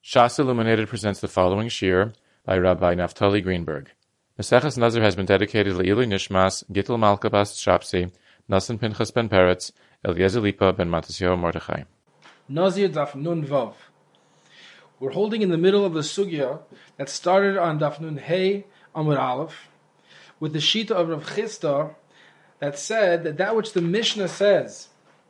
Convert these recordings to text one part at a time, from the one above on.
Shas Illuminated presents the following shir by Rabbi Naftali Greenberg. Maseches Nazir has been dedicated to Le'ilui Nishmas, Gittel Malka Bas Shapsi, Nasan Pinchas ben Peretz, Eliezer Lipa ben Matisyahu Mordechai. Nazir Daf Nun Vav. We're holding in the middle of the sugya that started on Daf Nun Hey Amud Aleph, with the shita of Rav Chisda that said that which the Mishnah says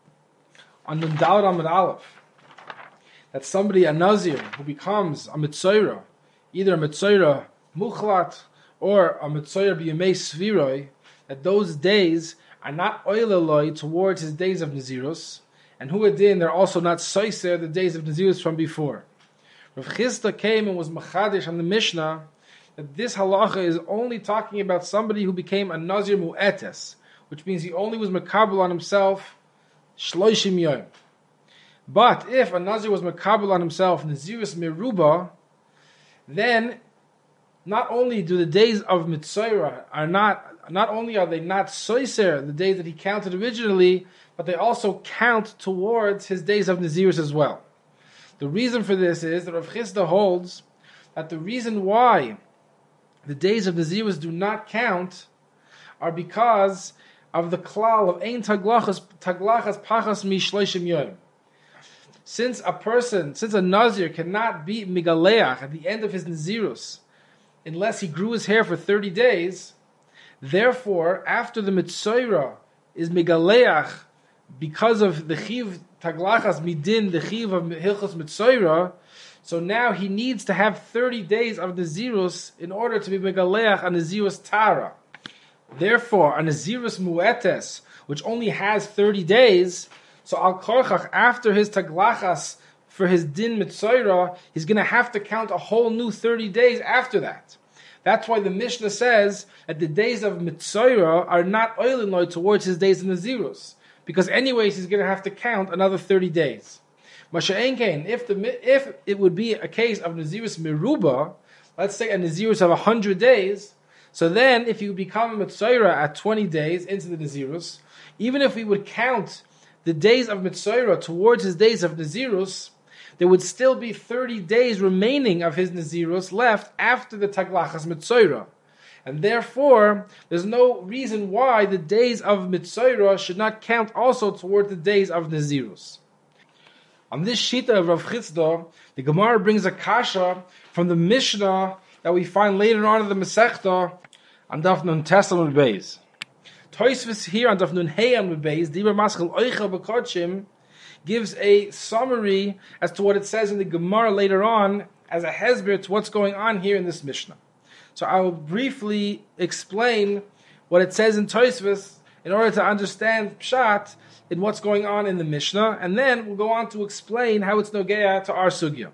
on Nun Daled Amud Aleph, that somebody, a Nazir, who becomes a Mitzayra, either a Mitzayra Muchlat or a Mitzayra B'Yemei Sviroi, that those days are not oileloi towards his days of Nazirus, and who adin, they're also not soiser, the days of Nazirus from before. Rav Chisda came and was machadish on the Mishnah that this halacha is only talking about somebody who became a Nazir Mu'etes, which means he only was makabel on himself Shloishim Yom. But if a Nazir was makabel on himself Nazirus Meruba, then not only do the days of Mitzayra not only are they not soiser, the days that he counted originally, but they also count towards his days of Nazirus as well. The reason for this is that Rav Chisda holds that the reason why the days of Nazirus do not count are because of the klal of ein taglachas pachas mi shloishim yom. Since a Nazir cannot be migaleach at the end of his Nazirus unless he grew his hair for 30 days, therefore, after the Mitzayra is migaleach because of the chiv taglachas midin, the chiv of hilchos Mitzayra, so now he needs to have 30 days of Nazirus in order to be megaleach a Nazirus Tara. Therefore, a Nazirus Mu'etes, which only has 30 days, so al korchach, after his taglachas for his din Mitzayra, he's going to have to count a whole new 30 days after that. That's why the Mishnah says that the days of Mitzayra are not oilinoi towards his days of Nazirus, because anyways he's going to have to count another 30 days. Masha'enkein, if it would be a case of Nazirus Meruba, let's say a Nazirus of 100 days, so then if you become a Mitzayra at 20 days into the Nazirus, even if we would count the days of Mitzayra towards his days of Nazirus, there would still be 30 days remaining of his Nazirus left after the Taglachas Mitzayra. And therefore, there's no reason why the days of Mitzayra should not count also toward the days of Nazirus. On this shita of Rav Chisda, the Gemara brings a kasha from the Mishnah that we find later on in the Masechta on Daf Nun Tes Amud Beis. Tosfos here on Daf Nun Hey Amud Beis, Diber Maschil Oichel B'Kodshim, gives a summary as to what it says in the Gemara later on as a hesber to what's going on here in this Mishnah. So I will briefly explain what it says in Tosfos in order to understand Pshat in what's going on in the Mishnah, and then we'll go on to explain how it's nogeya to our sugya.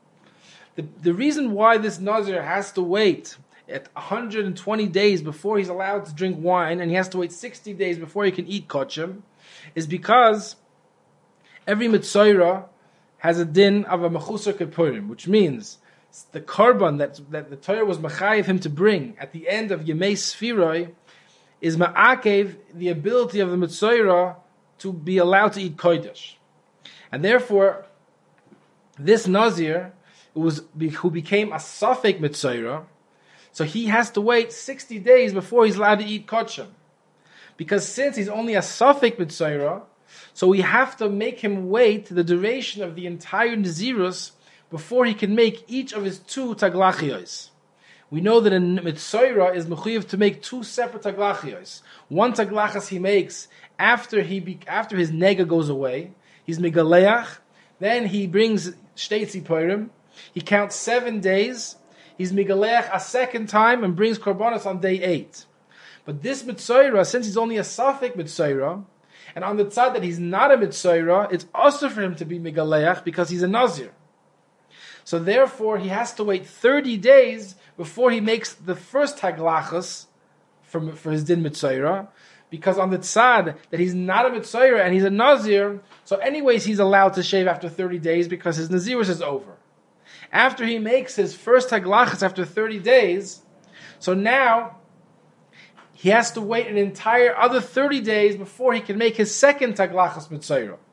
The reason why this Nazir has to wait at 120 days before he's allowed to drink wine, and he has to wait 60 days before he can eat kochim, is because every Mitzayra has a din of a mechusar kepurim, which means the korban that the Torah was machayev him to bring at the end of Yemei Sfiroi is ma'akev the ability of the Mitzayra to be allowed to eat kodesh. And therefore, this Nazir who became a Safek Mitzayra, so he has to wait 60 days before he's allowed to eat kochim. Because since he's only a Safek Mitzayra, so we have to make him wait the duration of the entire Nazirus before he can make each of his two taglachiyos. We know that a Mitzayra is mechuyev to make two separate taglachiyos. One taglachas he makes after his nega goes away. He's megaleach. Then he brings shtei tziporim. He counts 7 days. He's megaleach a second time and brings korbanos on day 8. But this Mitzayra, since he's only a Safek Mitzayra, and on the tzad that he's not a Mitzayra, it's also for him to be megaleach because he's a Nazir. So therefore, he has to wait 30 days before he makes the first taglachas for his din Mitzayra, because on the tzad that he's not a Mitzayra and he's a Nazir, so anyways he's allowed to shave after 30 days because his Nazirus is over. After he makes his first taglachas after 30 days, so now he has to wait an entire other 30 days before he can make his second taglachas Mitzayra. And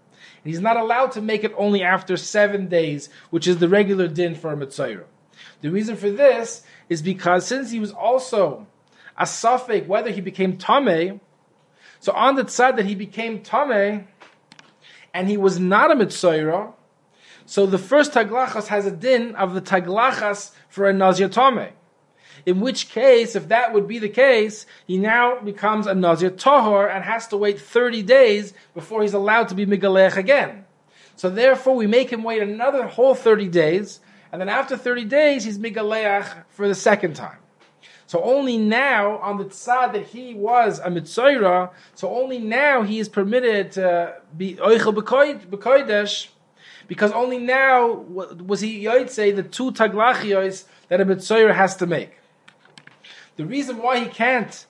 He's not allowed to make it only after 7 days, which is the regular din for a Mitzayra. The reason for this is because since he was also a suffix whether he became Tameh, so on the tzad that he became Tameh, and he was not a Mitzayra, so the first taglachas has a din of the taglachas for a Nazir Tameh. In which case, if that would be the case, he now becomes a Nazir Tahor and has to wait 30 days before he's allowed to be Migalech again. So therefore, we make him wait another whole 30 days, and then after 30 days, he's Migalech for the second time. So only now, on the tzad that he was a Mitzayra, so only now he is permitted to be Oichel B'Kodesh, because only now was he Yotzei the 2 taglachiyos that a Mitzayra has to make. The reason why he can't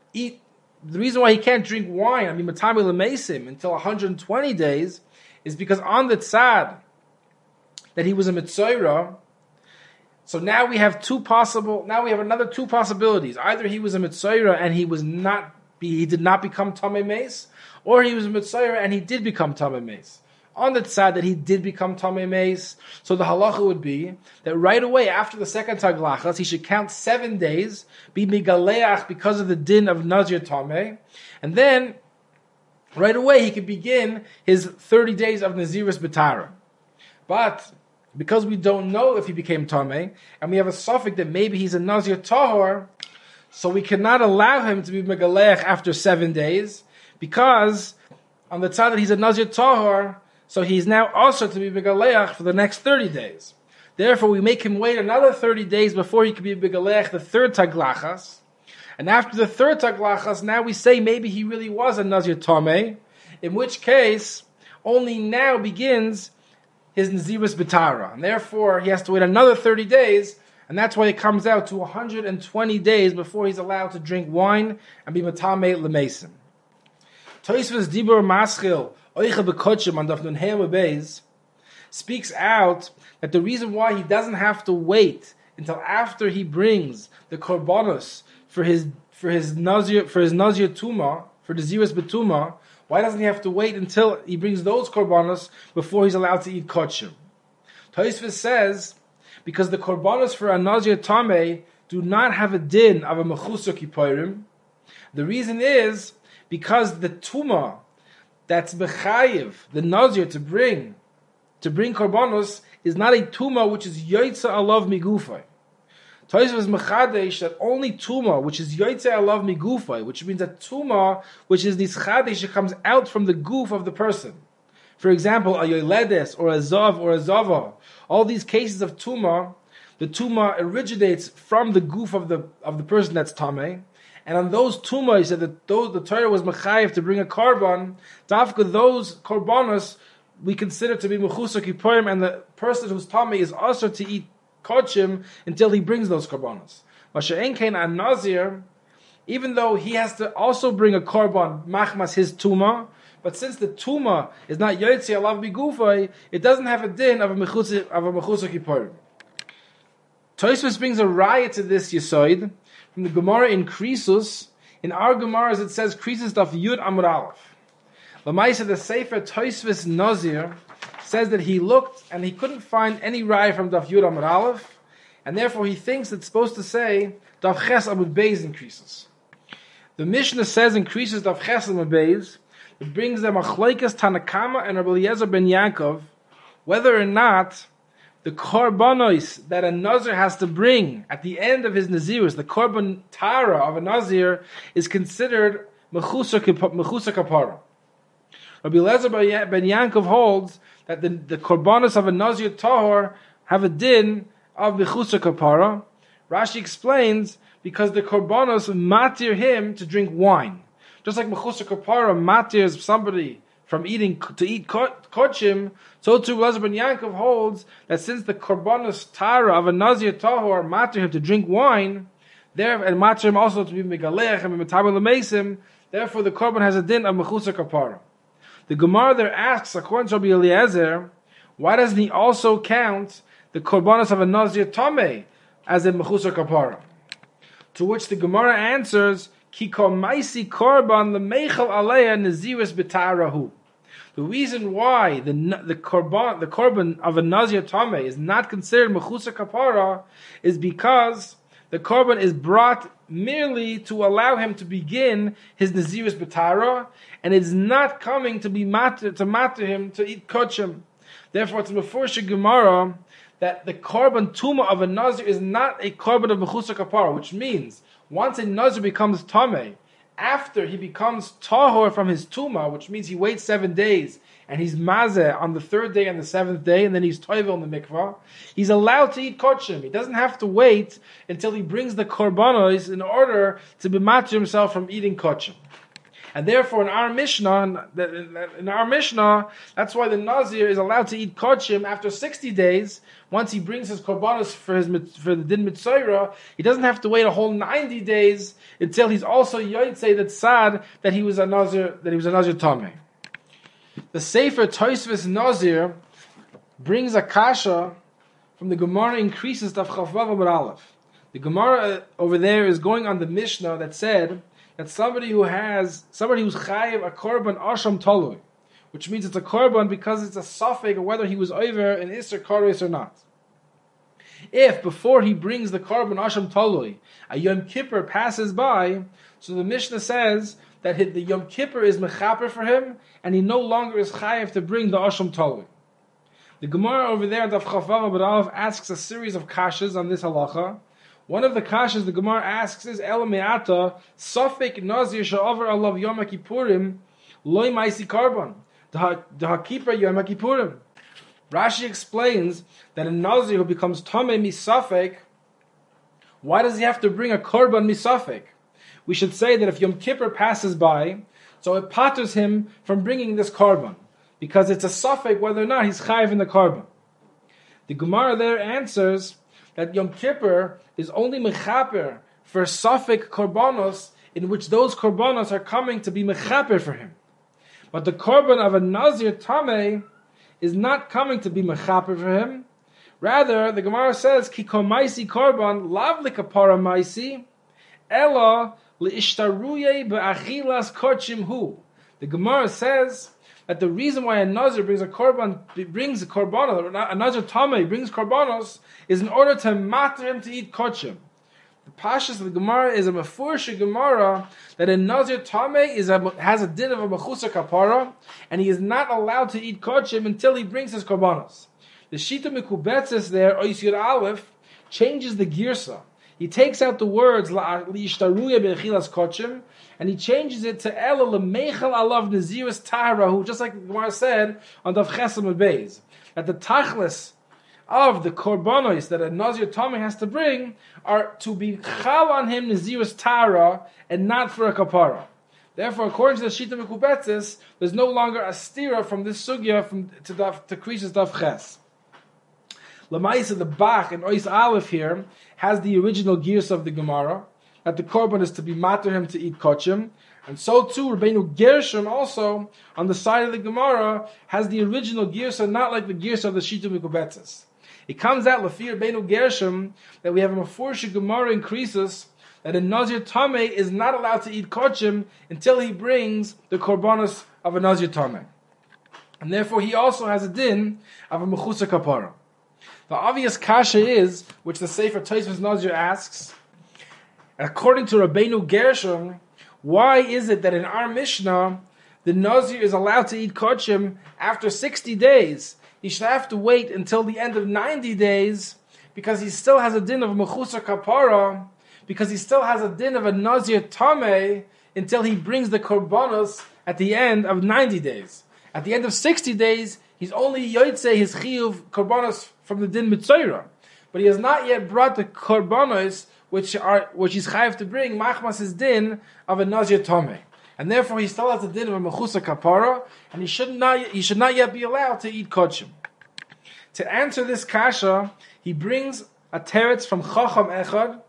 drink wine, matami l'meisim, until 120 days, is because on the tzad that he was a Mitzayra, so now we have another 2 possibilities. Either he was a Mitzayra and he did not become Tamei Meis, or he was a Mitzayra and he did become Tamei Meis. On the tzad that he did become Tamei Meis, so the halacha would be that right away after the second taglachas, he should count 7 days, be migaleach because of the din of Nazir Tamei, and then right away he could begin his 30 days of Naziris B'tara. But because we don't know if he became Tamei, and we have a suffix that maybe he's a Nazir Tahor, so we cannot allow him to be migaleach after 7 days, because on the tzad that he's a Nazir Tahor, so he's now also to be Begaleach for the next 30 days. Therefore, we make him wait another 30 days before he can be Begaleach the third Taglachas. And after the third Taglachas, now we say maybe he really was a Nazir Tameh, in which case, only now begins his Naziris B'tara. And therefore, he has to wait another 30 days, and that's why it comes out to 120 days before he's allowed to drink wine and be Matameh L'Mesim. Tosfos Dibur Maschil speaks out that the reason why he doesn't have to wait until after he brings the korbanos for his nazir tuma, for the ziras betuma, why doesn't he have to wait until he brings those korbanos before he's allowed to eat kochim? Tosfos says because the korbanos for a nazir tameh do not have a din of a mechusar kippurim. The reason is because the tuma that's bechayiv, the nazir to bring korbanos, is not a tuma which is yoytza alav migufay. Tosfos mechadesh that only tuma which is yoytza alav migufay, which means a tuma which is nischadesh that comes out from the goof of the person. For example, a yoledes or a zav or a zava. All these cases of tuma, the tuma originates from the goof of the person that's tameh. And on those tuma, he said that the Torah was mechayiv to bring a korban. Dafka, those korbanos we consider to be mechusar kippurim, and the person who's tamei is also to eat kochim until he brings those korbanos. Masha'en kein an nazir, even though he has to also bring a korban machmas his tuma, but since the tuma is not yotzi alav bigufay, it doesn't have a din of a mechusar kippurim. Tosfos brings a riot to this yisoid from the Gemara in Krisus. In our Gemaras it says Krisus daf Yud Amud Aleph. Lamaisa the Sefer Tosfos Nazir says that he looked and he couldn't find any riot from daf Yud Amud Aleph, and therefore he thinks it's supposed to say daf Ches Amud Beis in Krisus. The Mishnah says in Krisus daf Ches Amud Beis, it brings them Achlaikas Tanakama and Rabbi Eliezer ben Yaakov whether or not the korbanos that a nazir has to bring at the end of his nazirus, the korban tara of a nazir, is considered mechusar kapara. Rabbi Eliezer ben Yaakov holds that the korbanos of a nazir tahor have a din of mechusar kapara. Rashi explains because the korbanos matir him to drink wine, just like mechusar kapara matirs somebody from eat kochim, so too Eliezer ben Yaakov holds that since the korbanos tara of a nazir tahor matter him to drink wine, there and matter him also to be megalech and metabel l'meisim, therefore the korban has a din of mechusar kapara. The Gemara there asks, according to Rabbi Eliezer, why doesn't he also count the korbanos of a nazir tameh as a mechusar kapara? To which the Gemara answers, Ki kol maisi korban l'meichel aleya naziris b'tarahu. The reason why the korban of a Nazir Tameh is not considered Mechusa Kapara is because the korban is brought merely to allow him to begin his Nazirus B'tara, and it's not coming to be matter him to eat kochim. Therefore, it's Mefursha Gemara that the korban tuma of a Nazir is not a korban of Mechusa Kapara, which means once a Nazir becomes Tameh, after he becomes tahor from his tuma, which means he waits 7 days, and he's mazeh on the 3rd day and the 7th day, and then he's toivel in the mikvah, he's allowed to eat kochim. He doesn't have to wait until he brings the korbanos in order to be matter himself from eating kochim. And therefore, in our Mishnah, that's why the Nazir is allowed to eat kochim after 60 days. Once he brings his korbanos for the din mitzayra, he doesn't have to wait a whole 90 days until he's also yotzei that sad that he was a Nazir Tameh. The Sefer Tosfos Nazir brings a kasha from the Gemara increases of Chavav Amud Aleph. The Gemara over there is going on the Mishnah that said that somebody who's chayiv a korban asham tolui, which means it's a korban because it's a suffix of whether he was over in Isser Koros or not. If before he brings the korban asham tolui, a Yom Kippur passes by, so the Mishnah says that the Yom Kippur is mechaper for him, and he no longer is chayiv to bring the asham tolui. The Gemara over there, Daf Chavav Amud Aleph, asks a series of kashas on this halacha. One of the kashas the Gemara asks is El Me'ata Safek Nazir Sha'avar Alav Yom HaKippurim Loi Maisi Karban D'Hakipra Yom HaKippurim. Rashi explains that a Nazir who becomes Tameh Misafek, why does he have to bring a Korban Misafek? We should say that if Yom Kippur passes by, so it patters him from bringing this Korban, because it's a Safek whether or not he's chayiv in the Korban. The Gemara there answers that Yom Kippur is only mechaper for Safek Korbanos, in which those Korbanos are coming to be mechaper for him. But the Korban of a Nazir Tameh is not coming to be mechaper for him. Rather, the Gemara says, Ki komaisi Korban lav likapara maisi, ela liishtaruye be'achilas kochim hu. The Gemara says that the reason why a Nazir brings a Nazir Tameh brings Korbanos, is in order to matter him to eat kochim. The pashas of the Gemara is a mefursha Gemara that a Nazir Tameh has a din of a mechusa kapara, and he is not allowed to eat kochim until he brings his Korbanos. The Shita Mikubetzes there, Ois Yud Aleph, changes the girsa. He takes out the words li'ishtaruya be'achilas kochim, and he changes it to ela lemeichel alav nazirus taharahu, just like the Gemara said on Daf Chesam Beis, that the tachlis of the korbanos that a Nazir Tameh has to bring are to be chal on him nazirus tahara and not for a kapara. Therefore, according to the Shita Mekubetzes, there's no longer a stira from this sugya to Krisis Daf Ches. Lamaisa, the Bach and Ois Aleph here has the original gears of the Gemara, that the korban is to be matter him to eat kochim, and so too Rabbeinu Gershom also on the side of the Gemara has the original gears, not like the gears of the Shita Mikubetzes. It comes out Lafir Rabbeinu Gershom that we have a Mefursha Gemara increases that a Nazir Tameh is not allowed to eat kochim until he brings the korbanos of a Nazir Tameh, and therefore he also has a din of a mechusa kapara. The obvious kasha is, which the Sefer Tosfos Nazir asks, according to Rabbeinu Gershom, why is it that in our Mishnah the Nazir is allowed to eat kochim after 60 days? He should have to wait until the end of 90 days because he still has a din of mechusa kapara, because he still has a din of a Nazir Tameh until he brings the korbanos at the end of 90 days. At the end of 60 days, he's only yotzei his chiyuv korbanos from the din mitzayra, but he has not yet brought the korbanos which he's chayav to bring machmas his din of a Nazir Tameh, and therefore he still has the din of a mechusa kapara, and he should not yet be allowed to eat kochim. To answer this kasha, he brings a teretz from Chacham Echad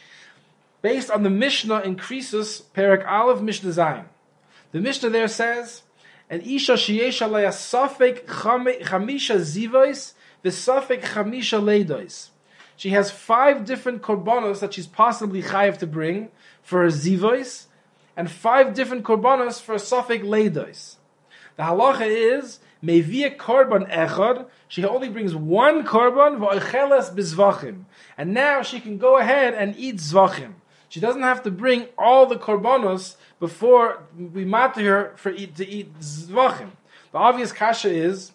based on the Mishnah in Krisus Perek Aleph Mishnah Zayin. The Mishnah there says, "An isha sheyesh alaya safek chamisha zivos v'safek chamisha leidos." She has 5 different korbanos that she's possibly chayav to bring for her zivos, and 5 different korbanos for a safek leidos. The halacha is mevia korban echad. She only brings one korban v'oicheles bizvachim, and now she can go ahead and eat zvachim. She doesn't have to bring all the korbanos before we matter her to eat zvachim. The obvious kasha is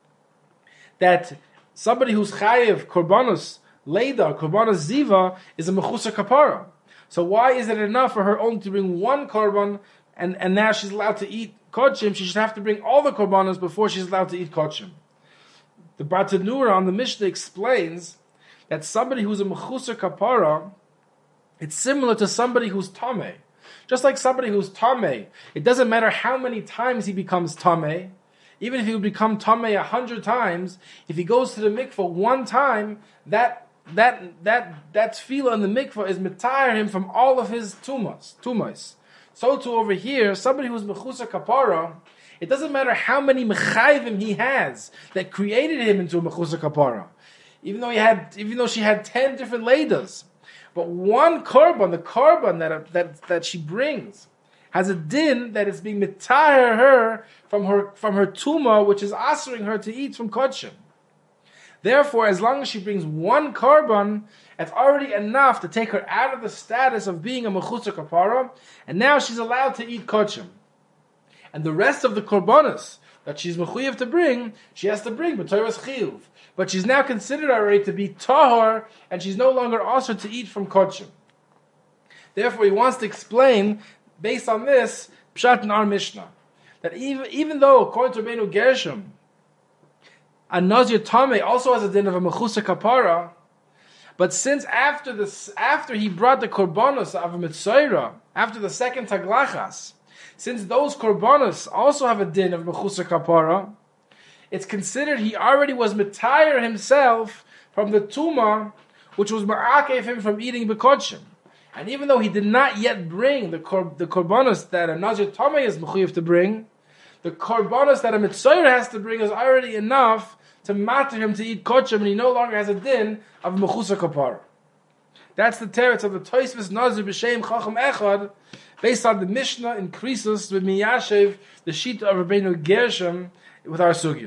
that somebody who's chayiv korbanos leida, korbanos ziva, is a mechusa kapara. So why is it enough for her only to bring one korban, and now she's allowed to eat kodshim? She should have to bring all the korbanos before she's allowed to eat kodshim. The Bartanura on the Mishnah explains that somebody who's a mechusa kapara, it's similar to somebody who's tameh. Just like somebody who's tameh, it doesn't matter how many times he becomes tameh. Even if he would become tameh 100 times, if he goes to the mikvah one time, that tefillah in the mikvah is mitayr him from all of his tumas. So too over here, somebody who's mechusa kapara, it doesn't matter how many mechayvim he has that created him into a mechusa kapara. Even though she had 10 different leidas, but one korban, the korban that she brings, has a din that is being mitayr her from her tuma, which is asering her to eat from kodshim. Therefore, as long as she brings one korban, it's already enough to take her out of the status of being a mechusa kapara, and now she's allowed to eat kodshim. And the rest of the korbanos that she's mechuyev to bring, she has to bring b'toras chiyuv. But she's now considered already to be tahor, and she's no longer asked to eat from kodshim. Therefore, he wants to explain, based on this, pshat in our Mishnah, that even though, according to Rabbeinu Gershom, a Nazir Tameh also has a din of a mechusa kapara, but since after he brought the korbanos of a mitzayra, after the second taglachas, since those korbanos also have a din of mechusa kapara, it's considered he already was mitayr himself from the tuma, which was ma'akev him from eating bekodshim. And even though he did not yet bring the korbanos that a Nazir Tameh is mechuyev to bring, the korbanos that a mitzayra has to bring is already enough to matter him to eat kodshim, and he no longer has a din of mechusa kapara. That's the teretz of the Tosfos Nazir b'shem Chacham Echad, based on the Mishnah in Krisus with Miyashev, the Shita of Rabbeinu Gershom, with our sugya.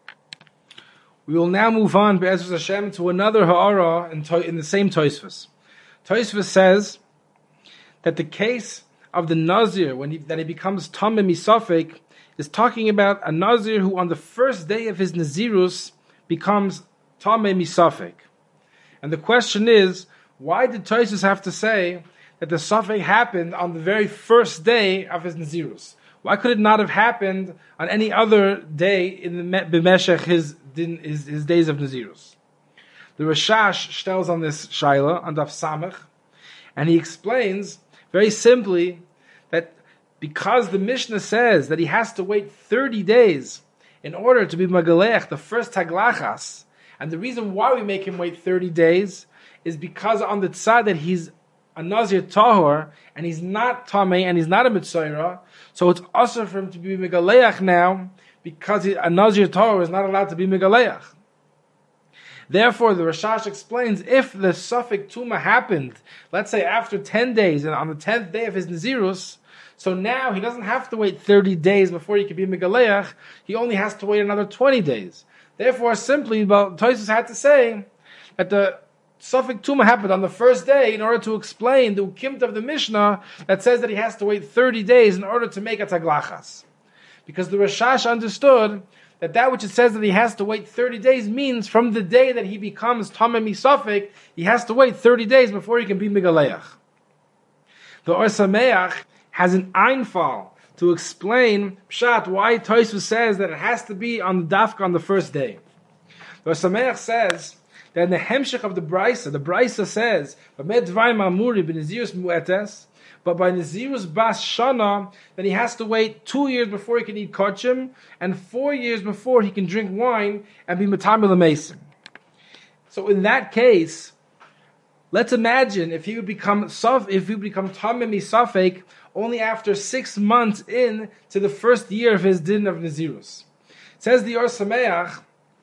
We will now move on, Be'ezus Hashem, to another ha'ara in the same Tosfos. Tosfos says that the case of the Nazir, that he becomes Tameh Misafek, is talking about a Nazir who on the first day of his Nazirus becomes Tameh Misafek. And the question is, why did Tosfos have to say that the Safek happened on the very first day of his Nazirus? Why could it not have happened on any other day in the B'meshech his days of Nazirus? The Rashash tells on this Shaila, on Daf Samech, and he explains very simply that because the Mishnah says that he has to wait 30 days in order to be Magalech, the first Taglachas, and the reason why we make him wait 30 days is because on the tzad that he's a Nazir Tahor, and he's not Tameh, and he's not a Mitzayra, so it's also for him to be Megaleach now, because a Nazir Tahor is not allowed to be Megaleach. Therefore, the Rashash explains, if the Safek Tuma happened, let's say after 10 days, and on the 10th day of his Nazirus, so now he doesn't have to wait 30 days before he can be Megaleach, he only has to wait another 20 days. Therefore, simply, Tosfos had to say that the Safek Tuma happened on the first day in order to explain the ukimt of the Mishnah that says that he has to wait 30 days in order to make a taglachas. Because the Rashash understood that which it says that he has to wait 30 days means from the day that he becomes Tameh Misafek, he has to wait 30 days before he can be Megaleach. The Or Sameach has an einfall to explain pshat why Tosfos says that it has to be on the dafka on the first day. The Or Sameach says that in the hemshech of the Brisa says, but by Nazirus Bas Shana, then he has to wait 2 years before he can eat kodshim, and 4 years before he can drink wine and be matamil mason. So in that case, let's imagine if he would become Tameh Misafek only after 6 months in to the first year of his din of Nazirus. Says the Or Sameach,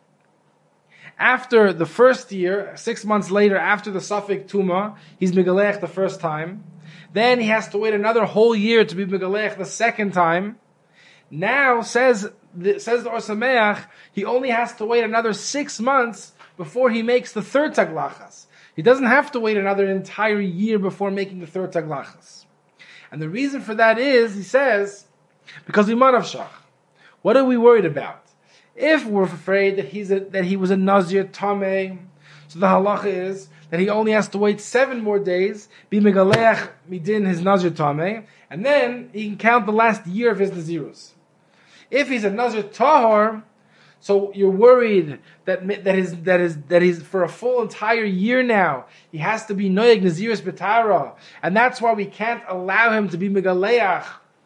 after the first year, 6 months later, after the Safek Tuma, he's Megalech the first time. Then he has to wait another whole year to be Megalech the second time. Now, says says the Or Sameach, he only has to wait another 6 months before he makes the third taglachas. He doesn't have to wait another entire year before making the third taglachas. And the reason for that is, he says, because Imanavshach. What are we worried about? If we're afraid that he was a Nazir Tameh, so the halacha is that he only has to wait 7 more days, be megaleach midin his Nazir Tameh, and then he can count the last year of his Nazirus. If he's a Nazir Tahor, so you're worried that he's for a full entire year now, he has to be Noyeg Nazirus Betara, and that's why we can't allow him to be megaleach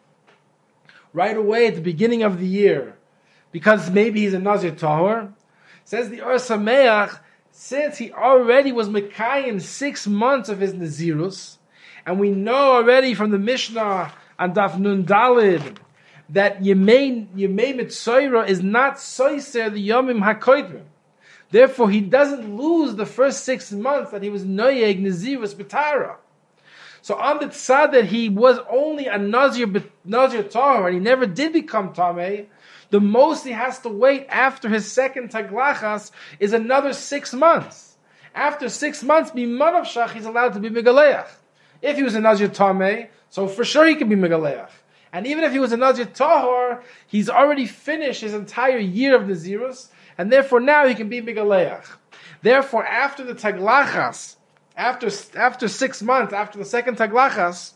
right away at the beginning of the year, because maybe he's a Nazir Tahor. Says the Or Sameach, since he already was Mekayim 6 months of his Nazirus, and we know already from the Mishnah on Daf Nun Dalid that Yemei Mitzoira is not Soiser the Yomim HaKoidrim. Therefore, he doesn't lose the first 6 months that he was Noyeg Nazirus Betara. So on the tzad that he was only a Nazir Tahor and he never did become Tameh, the most he has to wait after his second taglachas is another 6 months. After 6 months, B'Manavshach, he's allowed to be Megaleach. If he was a Nazir Tameh, so for sure he can be Megaleach. And even if he was a Nazir Tahor, he's already finished his entire year of Nazirus, and therefore now he can be Megaleach. Therefore, after the taglachas, after 6 months, after the second taglachas,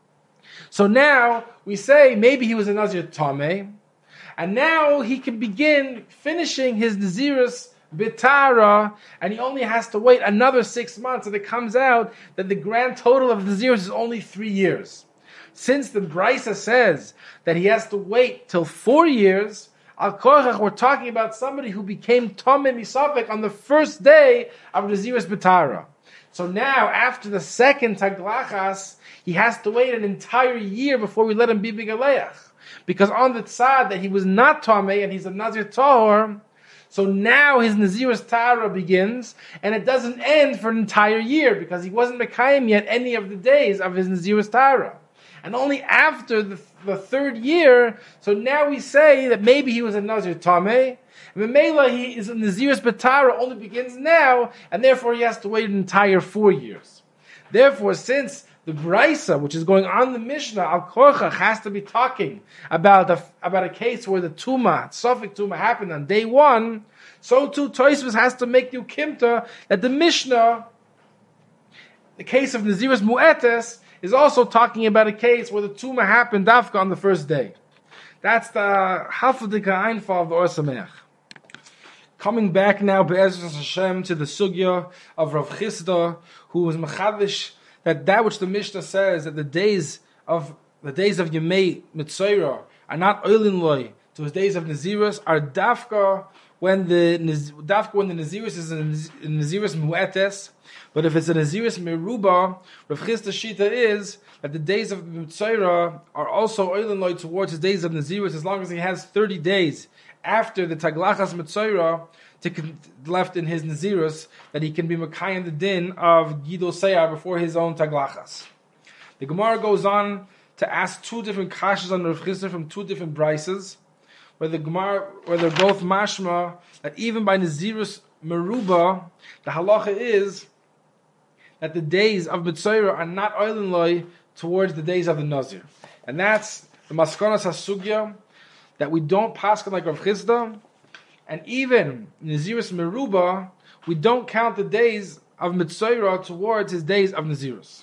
so now we say maybe he was a Nazir Tameh, and now he can begin finishing his Nazirus Bitara, and he only has to wait another 6 months, and it comes out that the grand total of Nazirus is only 3 years. Since the Brisa says that he has to wait till 4 years, Al Korach, we're talking about somebody who became Tomei Misafek on the first day of Nazirus Bitara. So now, after the second taglachas, he has to wait an entire year before we let him be Bigaleach. Because on the tzad that he was not Tameh and he's a Nazir Tahor, so now his Nazirus Tara begins, and it doesn't end for an entire year, because he wasn't Mekayim yet any of the days of his Nazirus Tara. And only after the third year, so now we say that maybe he was a Nazir Tameh, and Memela, he is a Nazirus Betara, only begins now, and therefore he has to wait an entire 4 years. Therefore, since the Brisa, which is going on the Mishnah, Al Korach has to be talking about a case where the Tumah, Sofik Tumah, happened on day 1, so too Tosfos has to make the Ukimta that the Mishnah, the case of Nazirus Mu'etes, is also talking about a case where the Tumah happened Dafka on the first day. That's the Hafadika Einfall of the Or Sameach. Coming back now, Be'ezras Hashem, to the Sugya of Rav Chisda, who was Mechadish, that which the Mishnah says, that the days of Yemei Mitzoira are not Oilin Loi, to his days of Nazirus, are Dafka when the Nazirus is a Nazirus Mu'etes. But if it's a Nazirus Meruba, Rav Chisda Shita is that the days of Mitzoira are also Oilin Loi towards his days of Nazirus, as long as he has 30 days after the Taglachas Mitzoira left in his Nazirus, that he can be Mekayim the din of Gidol Seyar before his own Taglachas. The Gemara goes on to ask 2 different kashas on Rav Chisda from 2 different brises, where they're both mashma that even by Nazirus Meruba, the halacha is that the days of Mitzoira are not oilin loy towards the days of the Nazir. And that's the Maskonas HaSugya, that we don't paskin like Rav Chisda, and even Nazirus Meruba, we don't count the days of Mitzoira towards his days of Nazirus.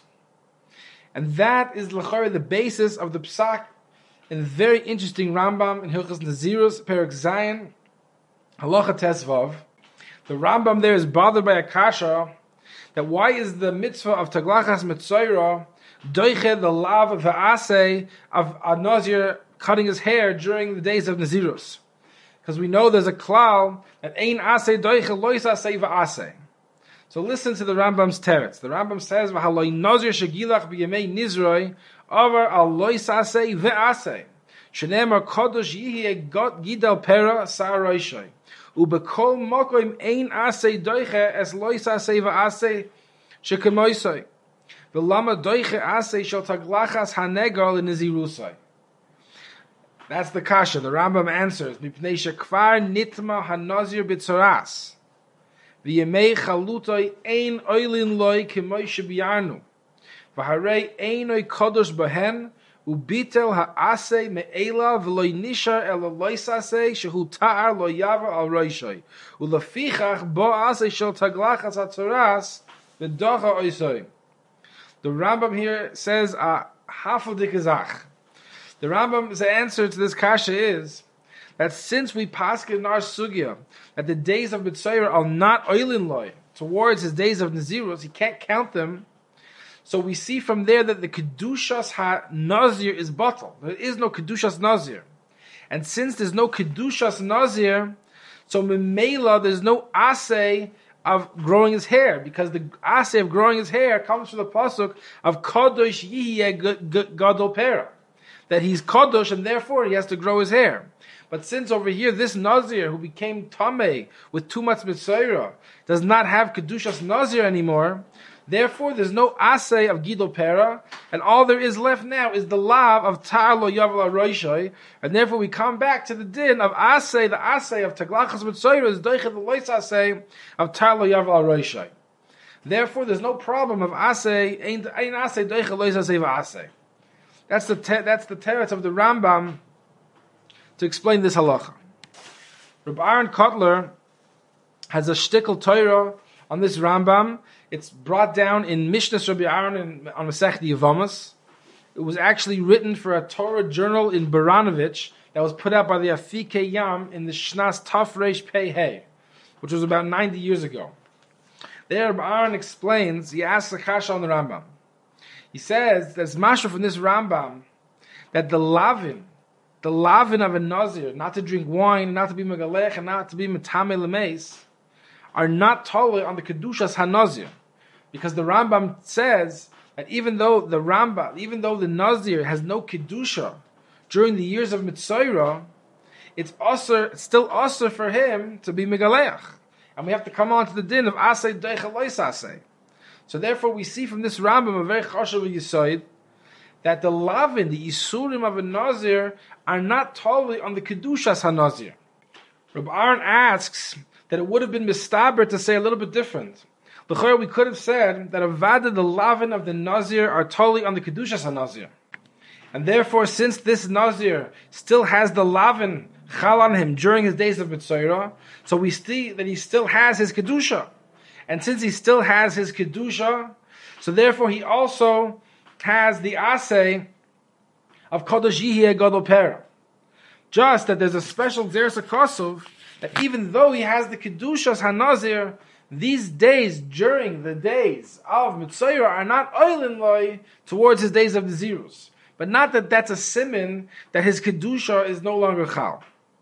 And that is l'chara the basis of the psak in the very interesting Rambam in Hilchos Nazirus, Perek Zayin, Halacha Tesvav. The Rambam there is bothered by a kasha that why is the mitzvah of Taglachas Mitzoira doiche the lav v'aseh of a Nazir cutting his hair during the days of Nazirus? Because we know there's a klal that ein aseh doiche lois aseh v'aseh. So listen to the Rambam's teretz. The Rambam says, "V'haloi Nazir shegilach b'yemei nizroi over al lois aseh v'aseh. Shenemar kodosh yihye gidal pera sa'aroishoi. Ubekol mokoim ein aseh doiche es lois aseh v'aseh shekemoisoi. V'lama doiche aseh shel taglachas hanegal in nizirusoi." That's the kasha. The Rambam answers, Mipnei shekvar nitma hanazir b'tzoras. V'yemei chalutoi ein oilin loi k'moi shebiyarnu. V'harei ein oi kodosh behen, ubitel ha'asei me'ela v'loi nishar ela loisasei shehu ta'ar lo yava al roishoi. Ulefichach bo asei shel taglachas ha'tzoras v'docha oisoi. The Rambam here says a hafeldik izach. The Rambam's answer to this kasha is that since we paskin in our sugya that the days of Mitzayir are not oilin loy towards his days of Nazirus, he can't count them. So we see from there that the Kedushas ha-Nazir is bottled. There is no Kedushas Nazir. And since there's no Kedushas Nazir, so Memela, there's no Asay of growing his hair, because the Asay of growing his hair comes from the pasuk of Kadosh Yihye Gadol Pera, that he's Kadosh and therefore he has to grow his hair. But since over here this Nazir who became Tameh with too much Mitzayra does not have Kedushas Nazir anymore, therefore there's no Asay of Gidol Pera, and all there is left now is the Lav of Tar Lo Yavel HaRoishai, and therefore we come back to the din of Asay, the Asay of Taglachas Mitzayra is Doichet Lois Asay of Tar Lo Yavel HaRoishai. Therefore there's no problem of Asay, Ein Asay Doichet Lois Asay V'Asay. That's the teretz of the Rambam to explain this halacha. Reb Aaron Kotler has a shtickle Torah on this Rambam. It's brought down in Mishnah Rabbi Aaron on Masech Yevamos. It was actually written for a Torah journal in Baranovich that was put out by the Afike Yam in the Shnas Tafresh Pei Hey, which was about 90 years ago. There Reb Aaron explains, he asks a kasha on the Rambam. He says, there's mashra from this Rambam, that the lavin of a Nazir, not to drink wine, not to be megalech, and not to be metame lemeis, are not totally on the Kedushas HaNazir. Because the Rambam says that even though the Nazir has no Kedusha during the years of Mitzayra, it's still also for him to be megalech. And we have to come on to the din of Asay Deicha Lois Asay. So therefore we see from this Rambam a very chashuv yisoid that the lavin, the isurim of a Nazir, are not totally on the Kedushas HaNazir. Reb Aaron asks that it would have been mistaber to say a little bit different. L'chor, we could have said that avada, the lavin of the Nazir, are totally on the Kedushas HaNazir. And therefore, since this Nazir still has the lavin chal on him during his days of Mitzayra, so we see that he still has his Kedusha. And since he still has his Kedusha, so therefore he also has the Asay of Kodesh Yihye Gadol Pera. Just that there's a special Zeres HaKosov, that even though he has the Kedushas HaNazir, these days, during the days of Mitzayra, are not oilin loy towards his days of Nazirus. But not that that's a siman that his Kedusha is no longer Chal.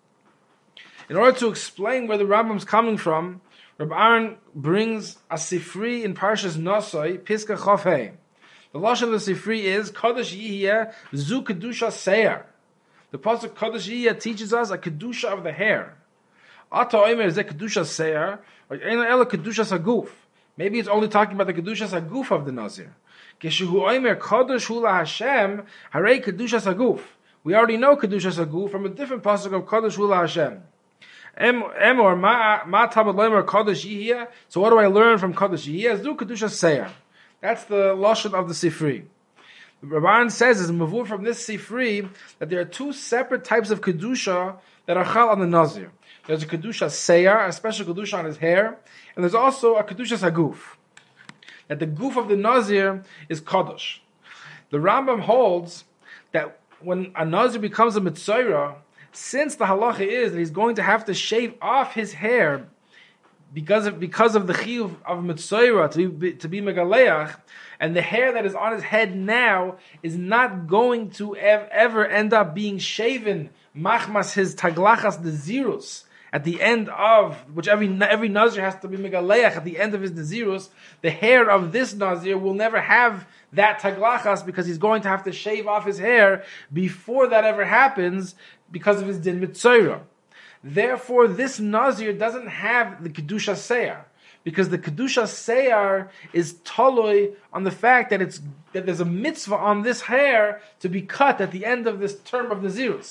In order to explain where the Rambam's coming from, Reb Aaron brings a Sifri in Parshas Nosoi, Piska Chof Hei. The lashon of the Sifri is Kodesh Yihye Zu Kedusha Seir. The pasuk Kodesh Yihye teaches us a kedusha of the hair. Ata Omer Ze Kedusha Seir, or Eina Ela Kedusha Saguf. Maybe it's only talking about the Kedusha Saguf of the Nazir. Keshehu Omer Kodesh Hula Hashem Harei Kedusha Saguf. We already know Kedusha Saguf from a different pasuk of Kodesh Hula Hashem. Emor ma tabad lemer Kodesh Yihye. So what do I learn from Kodesh Yihye? Zu Kedusha Seir. That's the lashon of the Sifri. Rabban says, as a mavur from this Sifri, that there are two separate types of Kedusha that are chal on the Nazir. There's a Kedusha Seir, a special Kedusha on his hair, and there's also a Kedusha Saguf. That the goof of the Nazir is Kodesh. The Rambam holds that when a Nazir becomes a Mitzayra, since the halacha is that he's going to have to shave off his hair because of the chiyuv of Mitzayra to be megaleach, and the hair that is on his head now is not going to ever end up being shaven machmas his taglachas nazirus at the end of which every nazir has to be megaleach at the end of his nazirus. The hair of this nazir will never have that taglachas because he's going to have to shave off his hair before that ever happens because of his din Mitzayra. Therefore, this Nazir doesn't have the Kedusha Seyar, because the Kedusha Seyar is toloi on the fact that there's a mitzvah on this hair to be cut at the end of this term of Nazirus.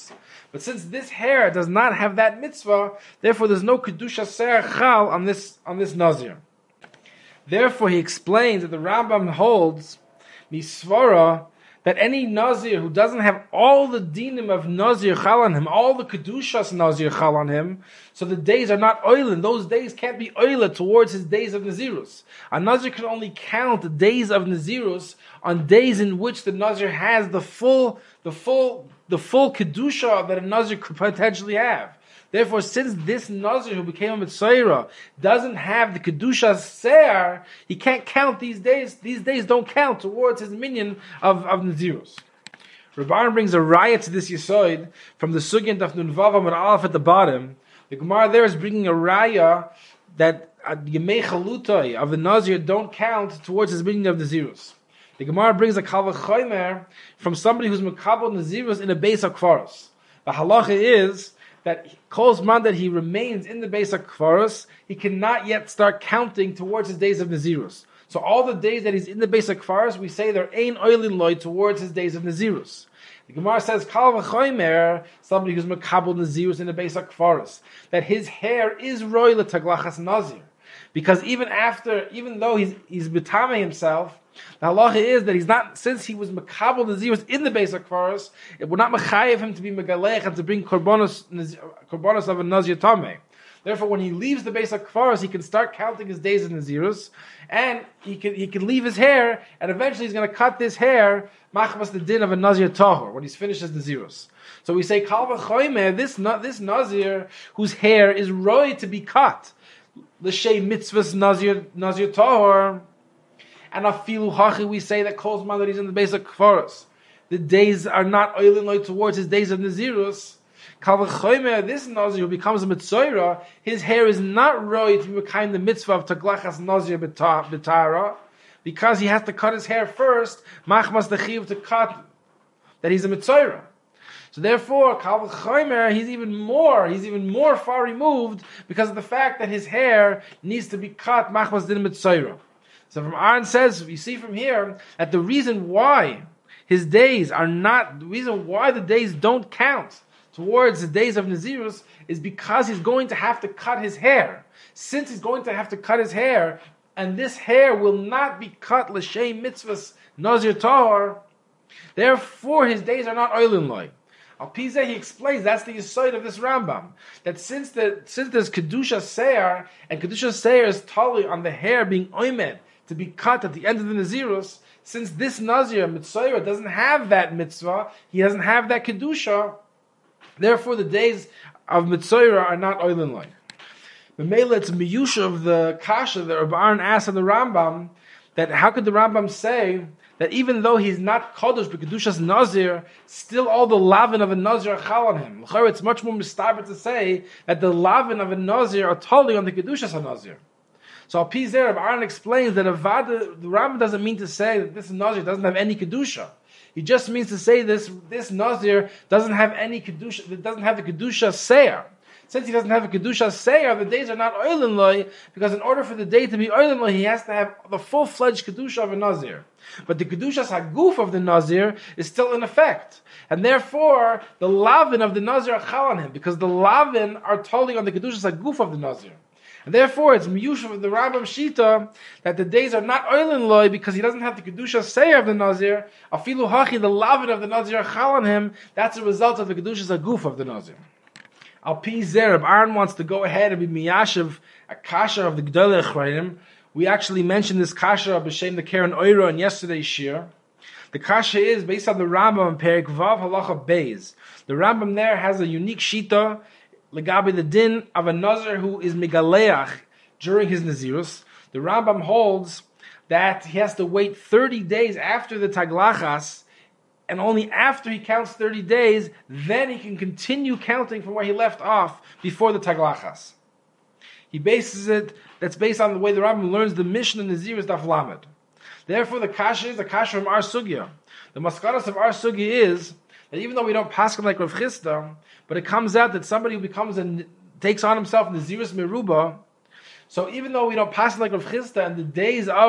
But since this hair does not have that mitzvah, therefore there's no kedusha se'er chal on this nazir. Therefore, he explains that the Rambam holds misvara that any nazir who doesn't have all the dinim of nazir chal on him, all the kedushas nazir chal on him, so the days are not oilin. Those days can't be oila towards his days of nazirus. A nazir can only count the days of nazirus on days in which the nazir has the full kedusha that a nazir could potentially have. Therefore, since this nazir who became a mitzvah doesn't have the kedusha se'er, he can't count these days. These days don't count towards his minyan of nazirus. Rabban brings a raya to this yisoid from the sugya of Nun Vav Amud Aleph at the bottom. The Gemara there is bringing a raya that yemei chalutoi of the nazir don't count towards his minyan of nazirus. The Gemara brings a kal v'chomer from somebody who's mekabel nazirus in a beis hakfaros. The halacha is that calls man that he remains in the beis hakfaros, he cannot yet start counting towards his days of nazirus. So all the days that he's in the beis hakfaros, we say there ain't oilin loy towards his days of nazirus. The Gemara says kal v'chomer, somebody who's mekabel nazirus in the beis hakfaros, that his hair is roy l'taglachas nazir, because even though he's betame himself, the halacha is that he's not, since he was makabel nazirus in the beis hakfaros, it would not mechayev him to be megalech and to bring korbanos of a nazir tameh. Therefore, when he leaves the beis hakfaros, he can start counting his days of nazirus, and he can leave his hair, and eventually he's going to cut this hair machmas the din of a nazir tahor when he's finished his nazirus. So we say kal v'chomer, this nazir whose hair is roy to be cut, l'shei mitzvahs nazir tahor. And afilu hachi, we say that calls man that he's in the beis hakfaros. The days are not oilin loy towards his days of nazirus. Kal v'chomer, this nazir who becomes a mitzvah, his hair is not roy to be kind the mitzvah of taglachas nazir b'tara, because he has to cut his hair first. Machmas the chiyuv to cut that he's a mitzvah. So therefore, kal v'chomer, he's even more far removed because of the fact that his hair needs to be cut machmas din mitzvah. So from Aaron says, you see from here, that the reason why the days don't count towards the days of Nazirus is because he's going to have to cut his hair. Since he's going to have to cut his hair, and this hair will not be cut l'shei mitzvahs Nazir Tahor, therefore his days are not oilin loy. Al Pizeh, he explains, that's the yisoid of this Rambam, that since there's Kedusha Seir, and Kedusha Seir is totally on the hair being oimed, to be cut at the end of the Nazirus, since this Nazir, Mitzvah, doesn't have that mitzvah, he doesn't have that Kedusha, therefore the days of Mitzvah are not oilin loy. The Mela, it's miyusha of the kasha that Rabbi Aaron asked of the Rambam, that how could the Rambam say that even though he's not Kodesh but Kedushas Nazir, still all the lavin of a Nazir are chal on him. It's much more mistaber to say that the lavin of a Nazir are totally on the Kedushas Nazir. So Al Pi Zer, Aaron explains that the Rambam doesn't mean to say that this Nazir doesn't have any Kedusha. He just means to say this Nazir doesn't have any Kedusha, it doesn't have the Kedusha Seir. Since he doesn't have a Kedusha Seir, the days are not oilin loy, because in order for the day to be oilin loy, he has to have the full-fledged Kedusha of a Nazir. But the Kedushas Haguf of the Nazir is still in effect. And therefore, the Lavin of the Nazir are chal on him, because the Lavin are totally on the Kedushas Haguf of the Nazir. And therefore, it's miyush of the Rambam Shita that the days are not oilin loy because he doesn't have the Kedusha Seir of the Nazir. Afilu hachi, the Lavin of the Nazir are chal on him. That's a result of the Kedushas Haguf of the Nazir. Al Pi Zereb, Aaron wants to go ahead and be miyashiv a kasha of the Gdolei Achrayim. We actually mentioned this kasha of B'Shem the Karen Oira in yesterday's shir. The kasha is based on the Rambam Perik Vav Halacha Beis. The Rambam there has a unique shita legabe the din of a nazir who is megaleach during his nazirus. The Rambam holds that he has to wait 30 days after the taglachas, and only after he counts 30 days, then he can continue counting from where he left off before the taglachas. He bases it, that's based on the way the Rambam learns the Mishnah Nazirus Daf Lamed. Therefore, the kasha is the kasha from our sugya. The maskanas of our sugya is that even though we don't paskin like Rav Chisda, but it comes out that somebody who takes on himself Nazirus Meruba, so even though we don't paskin like Rav Chisda and the days of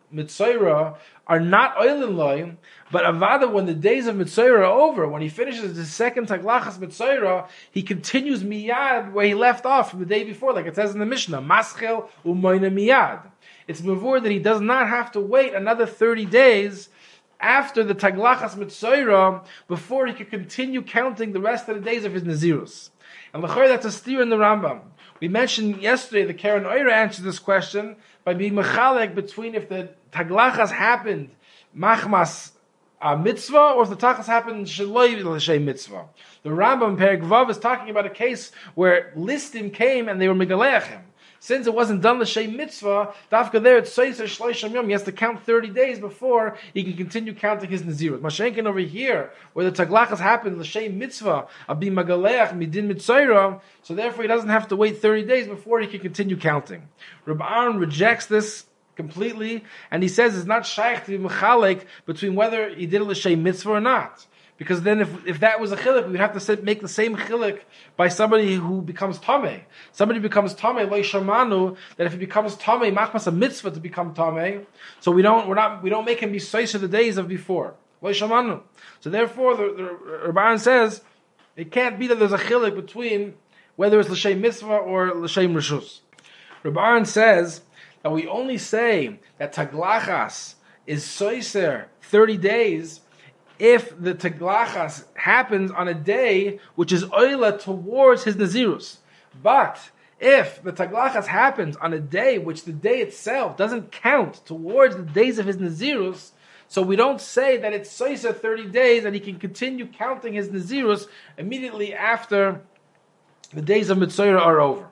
Mitzayra are not oilin loy, but avada, when the days of Mitzayra are over, when he finishes the second taglachas Mitzayra, he continues miyad where he left off from the day before, like it says in the Mishnah, maschel u'moina miyad. It's mavur that he does not have to wait another 30 days after the taglachas Mitzayra before he could continue counting the rest of the days of his Nazirus. And l'chayr, that's a steer in the Rambam. We mentioned yesterday the Karen Oira answered this question by being mechalek between if the taglachas happened machmas mitzvah or if the taglachas happened shaloi l'shem mitzvah. The Rambam Perek Vav is talking about a case where listim came and they were megaleachim. Since it wasn't done l'shem mitzvah, dafka there it's soiser shloisham yom. He has to count 30 days before he can continue counting his nazirut. Mashenkin over here, where the taglachas happened l'shem mitzvah, abi magaleach midin mitzayra, so therefore he doesn't have to wait 30 days before he can continue counting. Reb Aaron rejects this completely, and he says it's not shaykh to be mechalek between whether he did l'shem mitzvah or not. Because then if that was a chiluk, we would have to make the same chiluk by somebody who becomes tamei. Somebody becomes tamei, lo shamanu, that if he becomes tamei, machmas a mitzvah to become tamei. So we don't make him be soish the days of before. Lo shamanu. So therefore, the Rabban says, it can't be that there's a chiluk between whether it's l'shem mitzvah or l'shem rishus. Rabban says that we only say that taglachas is soiser 30 days if the taglachas happens on a day which is oila towards his nazirus. But if the taglachas happens on a day which the day itself doesn't count towards the days of his nazirus, so we don't say that it's soisa 30 days and he can continue counting his nazirus immediately after the days of Mitzayra are over.